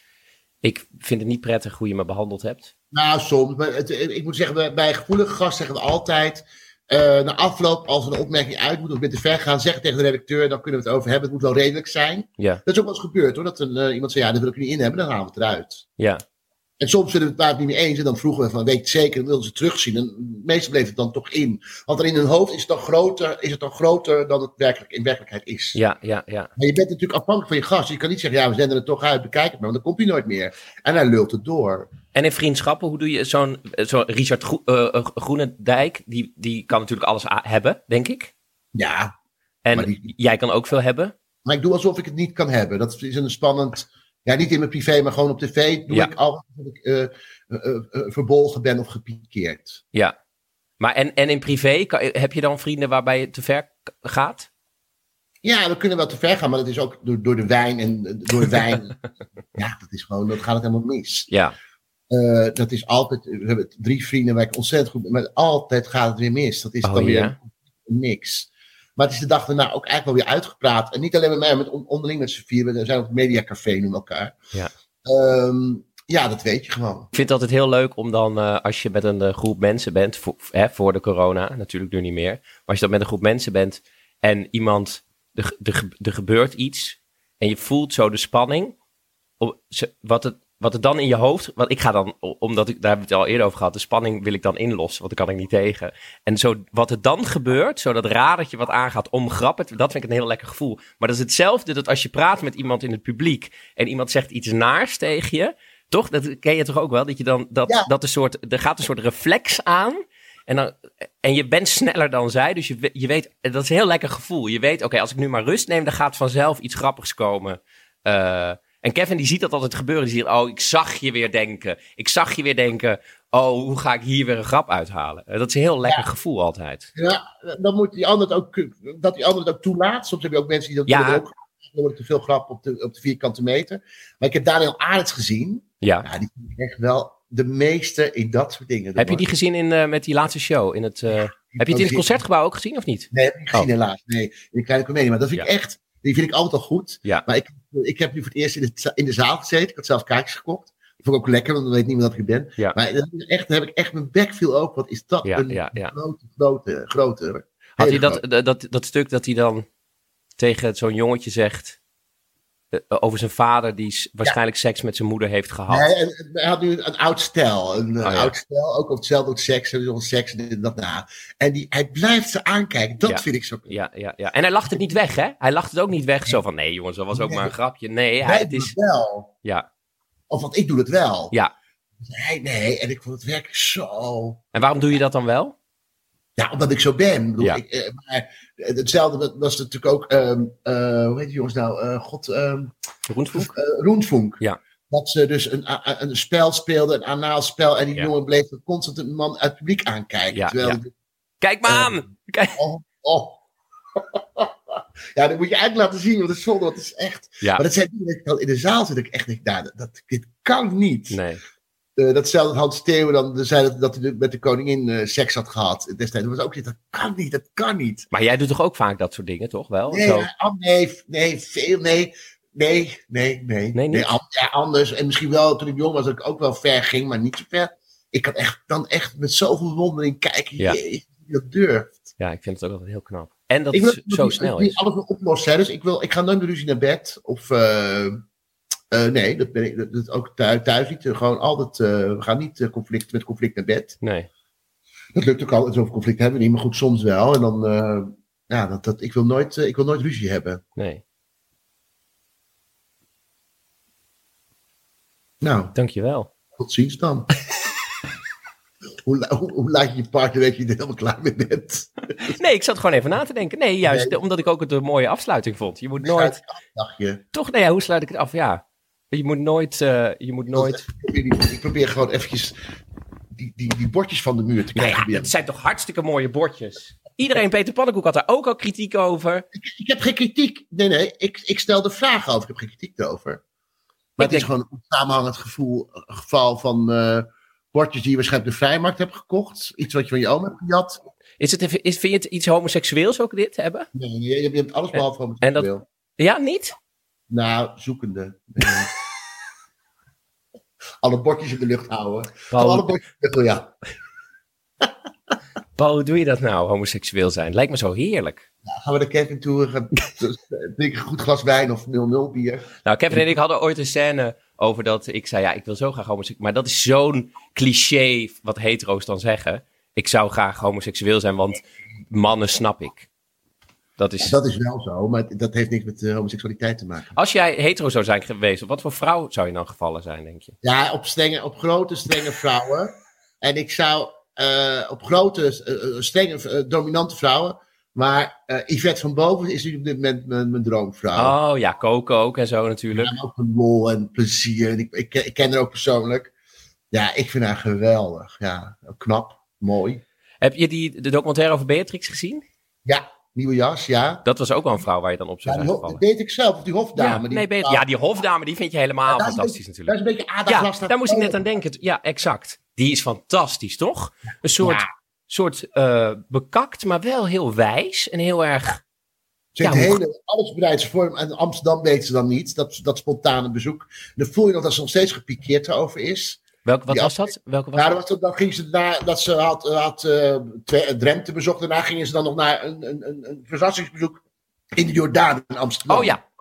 ik vind het niet prettig hoe je me behandeld hebt? Nou, soms. Maar het, ik moet zeggen, bij, bij gevoelige gasten zeggen we altijd, uh, na afloop, als er een opmerking uit moet of met te ver gaan, zeg tegen de redacteur, dan kunnen we het over hebben. Het moet wel redelijk zijn. Ja. Dat is ook wel eens gebeurd hoor. Dat een, uh, iemand zei, ja, dat wil ik niet in hebben, dan halen we het eruit. Ja. En soms zullen we het daar het niet mee eens. En dan vroegen we van, weet je het zeker, dan wilden ze terugzien. En meestal bleef het dan toch in. Want er in hun hoofd is het dan groter, is het dan groter dan het werkelijk, in werkelijkheid is. Ja, ja, ja. Maar je bent natuurlijk afhankelijk van je gast. Je kan niet zeggen, ja, we zenden het toch uit, bekijk het maar. Want dan komt hij nooit meer. En hij lult het door. En in vriendschappen, hoe doe je zo'n, zo'n Richard Gro- uh, Groenendijk, die, die kan natuurlijk alles a- hebben, denk ik. Ja. En die, jij kan ook veel hebben. Maar ik doe alsof ik het niet kan hebben. Dat is een spannend... Ja, niet in mijn privé, maar gewoon op tv doe ja. ik altijd dat ik uh, uh, uh, verbolgen ben of gepikeerd. Ja, maar en, en in privé, kan, heb je dan vrienden waarbij het te ver gaat? Ja, we kunnen wel te ver gaan, maar dat is ook door, door de wijn en door de wijn. Ja, dat is gewoon, dat gaat het helemaal mis. Ja. Uh, dat is altijd, we hebben drie vrienden waar ik ontzettend goed ben, maar altijd gaat het weer mis. Dat is oh, dan weer ja? niks. Maar het is de dag daarna ook eigenlijk wel weer uitgepraat. En niet alleen met mij, maar met on- onderling met z'n vier. We zijn op het Mediacafé nu met elkaar. Ja. Um, ja, dat weet je gewoon. Ik vind het altijd heel leuk om dan, uh, als je met een uh, groep mensen bent, voor, hè, voor de corona, natuurlijk nu niet meer. Maar als je dan met een groep mensen bent en iemand, er, er, er gebeurt iets En je voelt zo de spanning. Op, wat, het, wat het dan in je hoofd... Want ik ga dan, omdat ik, daar hebben we het al eerder over gehad. De spanning wil ik dan inlossen, want daar kan ik niet tegen. En zo, wat er dan gebeurt, zo dat radertje wat aangaat om grappen. Dat vind ik een heel lekker gevoel. Maar dat is hetzelfde dat als je praat met iemand in het publiek. En iemand zegt iets naars tegen je. Toch? Dat ken je toch ook wel? Dat je dan, dat, Ja. dat een soort, er gaat een soort reflex aan. En, dan, en je bent sneller dan zij, dus je, je weet, dat is een heel lekker gevoel. Je weet, oké, okay, als ik nu maar rust neem, dan gaat vanzelf iets grappigs komen. Uh, en Kevin die ziet dat altijd gebeuren. Die ziet, oh, ik zag je weer denken. Ik zag je weer denken, oh, hoe ga ik hier weer een grap uithalen? Dat is een heel lekker ja. gevoel altijd. Ja, dan moet die ander het ook, dat die ander het ook toelaat. Soms heb je ook mensen die dat ja. doen ook. Dan wordt te veel grap op de, op de vierkante meter. Maar ik heb Daniel Arends gezien. Ja. ja die vind ik echt wel de meester in dat soort dingen. Heb je die gezien in, uh, met die laatste show? In het, uh, ja, heb je het in het Concertgebouw ook gezien of niet? Nee, heb ik niet gezien oh. helaas. Nee, in de Kleine Comedie. Maar dat vind ik ja. echt, die vind ik altijd al goed. Ja. Maar ik, ik heb nu voor het eerst in de, in de zaal gezeten. Ik had zelf kaartjes gekocht. Dat vond ik ook lekker, want dan weet niemand dat ik er ben. Ja. Maar dat is echt, dan heb ik echt mijn bek viel ook. Wat is dat ja, een ja, ja. grote, grote, grote. Had hij dat, dat, dat, dat stuk dat hij dan tegen zo'n jongetje zegt... over zijn vader die waarschijnlijk ja. seks met zijn moeder heeft gehad. Nee, en, en hij had nu een, een oud stel. Een, oh, een ja. oud stel, ook op hetzelfde ook seks. En seks en dat na. En die, hij blijft ze aankijken. Dat ja. vind ik zo cool. Ja, ja, ja. En hij lacht het niet weg, hè? Hij lacht het ook niet weg. Zo van, nee jongens, dat was ook nee. maar een grapje. Nee, hij, het is... wel. Ja. Of want ik doe het wel. Ja. Nee, nee. En ik vond het werkelijk zo... En waarom doe je dat dan wel? Ja, omdat ik zo ben. Ik bedoel, ja. ik, eh, maar hetzelfde was het natuurlijk ook... Um, uh, hoe heet die jongens nou? Uh, God... Um, Roentvonk? Uh, Roentvonk. Ja. Dat ze dus een, een, een spel speelden, een anaal spel. En die ja. jongen bleef constant een man uit het publiek aankijken. Ja, terwijl ja. Die, Kijk maar uh, aan! Kijk. Oh, oh. Ja, dat moet je eigenlijk laten zien, want het is zonde, want het is echt... Ja. Maar dat zijn dingen dat ik dan in de zaal zit, ik echt denk, nou, dat, dat, dit kan niet. Nee. Uh, datzelfde Hans Steeuwen dan zei dat, dat hij met de koningin uh, seks had gehad destijds. Dat was ook niet, dat kan niet, dat kan niet. Maar jij doet toch ook vaak dat soort dingen, toch wel? Nee, Zo. Oh, nee, nee, veel, nee... Nee, nee, nee. Nee, nee an- ja, anders. En misschien wel toen ik jong was dat ik ook wel ver ging, maar niet zo ver. Ik kan echt, dan echt met zoveel bewondering kijken. Ja. Jee, dat durft. Ja, ik vind het ook altijd heel knap. En dat ik wil, het zo niet, snel niet is. alles wil oplossen. Dus ik, wil, ik ga nooit met ruzie naar bed. Of uh, uh, nee, dat ben ik dat, dat ook thuis, thuis niet. Gewoon altijd, uh, we gaan niet uh, conflict, met conflict naar bed. Nee. Dat lukt ook altijd. Zoveel conflict hebben we niet, maar goed, soms wel. En dan, uh, ja, dat, dat, ik, wil nooit, uh, ik wil nooit ruzie hebben. Nee. Nou, dankjewel. Tot ziens dan. hoe, hoe, hoe laat je je partner weet je er helemaal klaar mee bent? Nee, ik zat gewoon even na te denken. Nee, juist nee. omdat ik ook het een mooie afsluiting vond. Je moet nooit... Dacht je? Toch, nee, hoe sluit ik het af? Ja, je moet nooit... Uh, je moet nooit... Ik probeer, ik probeer gewoon eventjes die, die, die bordjes van de muur te krijgen. Nou ja, het zijn toch hartstikke mooie bordjes. Iedereen, Peter Pannenkoek had daar ook al kritiek over. Ik, ik heb geen kritiek. Nee, nee, ik, ik stel de vraag over. Ik heb geen kritiek erover. Maar ik het is denk... gewoon een samenhangend gevoel, geval van uh, bordjes die je waarschijnlijk op de vrijmarkt hebt gekocht. Iets wat je van je oom hebt gejat. Is het, is, vind je het iets homoseksueels ook dit hebben? Nee, je, je hebt alles behalve homoseksueel. En dat, ja, niet? Nou, zoekende. Nee. Alle bordjes in de lucht houden. Paul, alle bordjes in de lucht, ja. Paul, hoe doe je dat nou, homoseksueel zijn? Lijkt me zo heerlijk. Nou, gaan we de Kevin toe, gaan drinken een goed glas wijn of nul nul bier. Nou, Kevin en ik hadden ooit een scène over dat ik zei, ja, ik wil zo graag homoseksueel. Maar dat is zo'n cliché wat hetero's dan zeggen. Ik zou graag homoseksueel zijn, want mannen snap ik. Dat is... Ja, dat is wel zo, maar dat heeft niks met uh, homoseksualiteit te maken. Als jij hetero zou zijn geweest, op wat voor vrouw zou je dan gevallen zijn, denk je? Ja, op, strenge, op grote, strenge vrouwen. En ik zou uh, op grote, uh, strenge, uh, dominante vrouwen. Maar uh, Yvette van Boven is nu op dit moment mijn, mijn droomvrouw. Oh ja, Coco ook en zo natuurlijk. Ja, ook een lol en plezier. En ik, ik, ik ken haar ook persoonlijk. Ja, ik vind haar geweldig. Ja, knap, mooi. Heb je die, de documentaire over Beatrix gezien? Ja. Nieuwe jas, ja. Dat was ook wel een vrouw waar je dan op zou ja, zijn die, gevallen. Dat deed ik zelf, of die hofdame. Ja, die nee, beter, ja, die hofdame die vind je helemaal ja, fantastisch beetje, natuurlijk. Dat is een beetje aardig. Ja, daar moest ik net aan denken. Ja, exact. Die is fantastisch, toch? Een soort, ja. soort uh, bekakt, maar wel heel wijs en heel erg... Ze heeft ja, hele allesbereids vorm. En Amsterdam weet ze dan niet, dat, dat spontane bezoek. Dan voel je nog dat ze nog steeds gepikeerd erover is. Welke, wat was dat? Welke was nou, dat? dat? Dan ging ze naar, dat ze had, had uh, Drenthe bezocht. Daarna gingen ze dan nog naar een, een, een, een verrassingsbezoek in de Jordaan in Amsterdam. Oh ja, ja.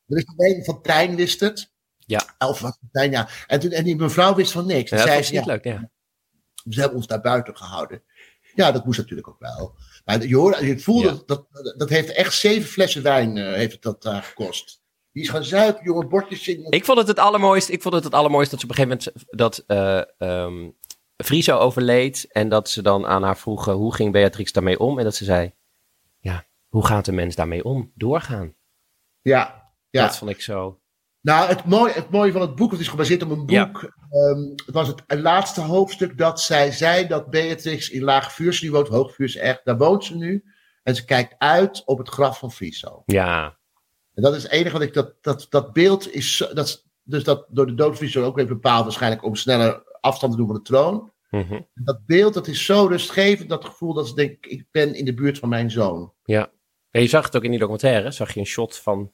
Er is alleen van Tijn wist het. Ja. Of van Tijn, ja. En, toen, en die mevrouw wist van niks. En Ja, dat zei was ze, niet ja, leuk, ja. ze hebben ons daar buiten gehouden. Ja, dat moest natuurlijk ook wel. Maar je, hoorde, je voelde, Ja. dat, dat, dat heeft echt zeven flessen wijn uh, heeft het dat uh, gekost. Die is gaan zuipen, jongen, bordjes zingen. Ik vond het het allermooist, ik vond het het allermooist dat ze op een gegeven moment, dat uh, um, Friso overleed en dat ze dan aan haar vroegen, hoe ging Beatrix daarmee om? En dat ze zei, ja, hoe gaat de mens daarmee om? Doorgaan. Ja, ja. Dat vond ik zo. Nou, het mooie, het mooie van het boek, het is gebaseerd op een boek. Ja. Um, het was het laatste hoofdstuk dat zij zei dat Beatrix in Laag-Vuursche, die woont, Hoog-Vuursche echt, daar woont ze nu. En ze kijkt uit op het graf van Friso. Ja. En dat is het enige wat ik, dat, dat, dat beeld is, zo- dat, is- dus dat door de dood van Friso ook weer bepaald waarschijnlijk om sneller afstand te doen van de troon. Mm-hmm. Dat beeld, dat is zo rustgevend, dat gevoel dat ze denkt, ik ben in de buurt van mijn zoon. Ja. En je zag het ook in die documentaire, zag je een shot van...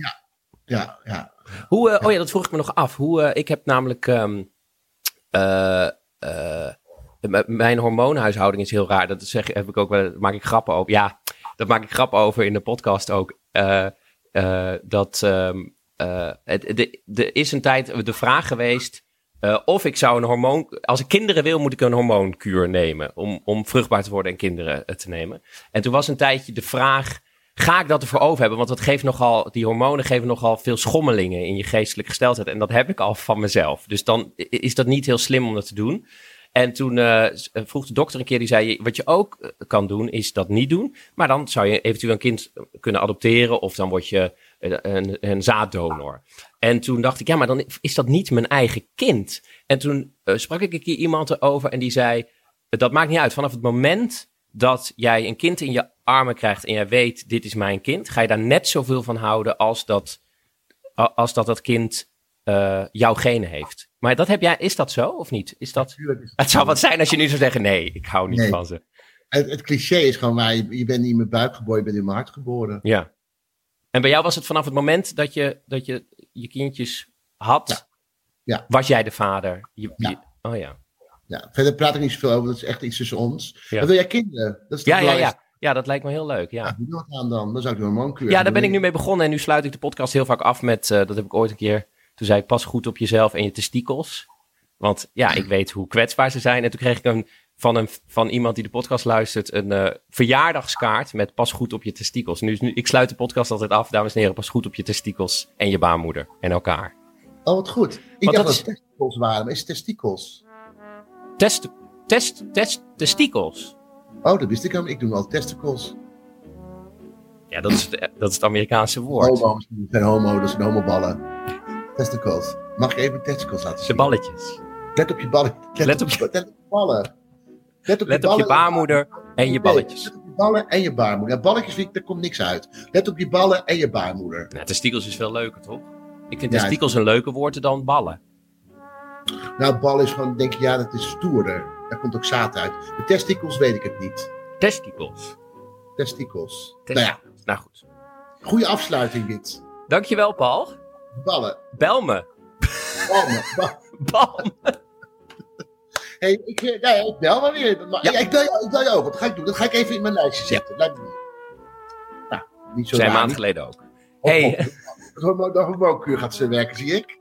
Ja, ja. Hoe, uh, oh ja, dat vroeg ik me nog af. Hoe, uh, ik heb namelijk... Um, uh, uh, m- mijn hormoonhuishouding is heel raar. Dat zeg, heb ik ook wel, daar maak ik grappen over. Ja, dat maak ik grappen over in de podcast ook. Uh, uh, dat um, uh, het, de, de is een tijd de vraag geweest... Uh, of ik zou een hormoon... Als ik kinderen wil, moet ik een hormoonkuur nemen. Om, om vruchtbaar te worden en kinderen uh, te nemen. En toen was een tijdje de vraag... Ga ik dat ervoor over hebben? Want dat geeft nogal, die hormonen geven nogal veel schommelingen in je geestelijke gesteldheid. En dat heb ik al van mezelf. Dus dan is dat niet heel slim om dat te doen. En toen uh, vroeg de dokter een keer, die zei... Wat je ook kan doen, is dat niet doen. Maar dan zou je eventueel een kind kunnen adopteren... of dan word je een, een zaaddonor. En toen dacht ik, ja, maar dan is dat niet mijn eigen kind. En toen uh, sprak ik een keer iemand erover en die zei... Dat maakt niet uit, vanaf het moment dat jij een kind in je armen krijgt... en jij weet, dit is mijn kind... ga je daar net zoveel van houden als dat als dat, dat kind uh, jouw genen heeft. Maar dat heb jij, is dat zo of niet? Is dat... Natuurlijk is het Het zou zo. wat zijn als je nu zou zeggen, nee, ik hou niet Nee. van ze. Het, het cliché is gewoon, maar je, je bent niet in mijn buik geboren, je bent in mijn hart geboren. Ja. En bij jou was het vanaf het moment dat je dat je, je kindjes had... Ja. Ja. Was jij de vader? Je, Ja. je- oh ja. Ja, verder praat ik niet zoveel over, dat is echt iets tussen ons. Ja. Wat wil jij kinderen? Dat is toch Ja, ja, belangrijk? ja. Ja, dat lijkt me heel leuk, ja. Ja, doe dat aan dan. Dan zou ik de hormoonkuur Ja, gaan daar ben ik doen. nu mee begonnen en nu sluit ik de podcast heel vaak af met, uh, dat heb ik ooit een keer, toen zei ik, pas goed op jezelf en je testikels. Want ja, ik weet hoe kwetsbaar ze zijn. En toen kreeg ik een, van, een, van iemand die de podcast luistert, een uh, verjaardagskaart met pas goed op je testikels. Nu, is nu, ik sluit de podcast altijd af, dames en heren, pas goed op je testikels en je baarmoeder en elkaar. Oh, wat goed. Ik Want dacht dat dat het testikels waren, maar is het testikels? Test, test, test, testikels. Oh, dat wist ik helemaal. Ik doe al testicles. Ja, dat is, het- dat is het Amerikaanse woord. Homo's, die zijn homo, dat zijn homoballen. Testicles. Mag ik even testicles laten De zien? balletjes. Let op je ballen. Let, Let op, op je, let op je ballen. Let op Let je op je ballen. baarmoeder en je Nee, balletjes. Let op je ballen en je baarmoeder. Ja, balletjes, vind ik, daar komt niks uit. Let op je ballen en je baarmoeder. Nou, testikels is veel leuker, toch? Ik vind Ja, testikels een leuker woord dan ballen. Nou, bal is gewoon, denk je, ja, dat is stoerder. Daar komt ook zaad uit. De testicles weet ik het niet. Testikels. Testicles. Test- Nou ja, Nou goed. goede afsluiting dit. Dankjewel, Paul. Ballen. Bel me. Ballen. Ba- Bel me. hey, ik, eh, nee, ik bel maar weer. Maar, Ja. ja, ik, bel jou, ik bel jou ook. Wat ga ik doen? Dat ga ik even in mijn lijstje zetten. Laat me niet. Nou, niet zo Zijn raar, maand niet? geleden ook. Oh, Hey. oh, De hormo- de hormoonkuur gaat ze werken, zie ik.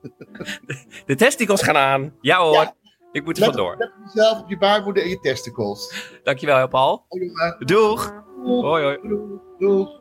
De testikels gaan aan. Ja hoor. Ja. Ik moet er Let op, vandoor. let op jezelf, op je baarmoeder en je testicles. Oh, Dankjewel, Paul. jongen. Doeg. Doeg. Hoi hoi. Doeg. Doeg.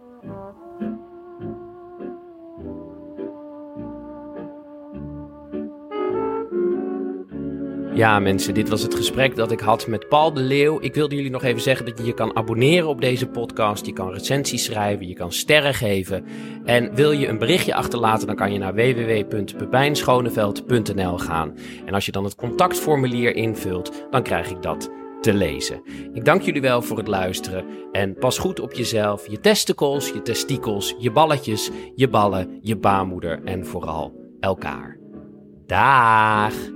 Ja mensen, dit was het gesprek dat ik had met Paul de Leeuw. Ik wilde jullie nog even zeggen dat je je kan abonneren op deze podcast. Je kan recensies schrijven, je kan sterren geven. En wil je een berichtje achterlaten, dan kan je naar w w w punt pepijn schoneveld punt n l gaan. En als je dan het contactformulier invult, dan krijg ik dat te lezen. Ik dank jullie wel voor het luisteren. En pas goed op jezelf, je testicles, je testikels, je balletjes, je ballen, je baarmoeder en vooral elkaar. Daag!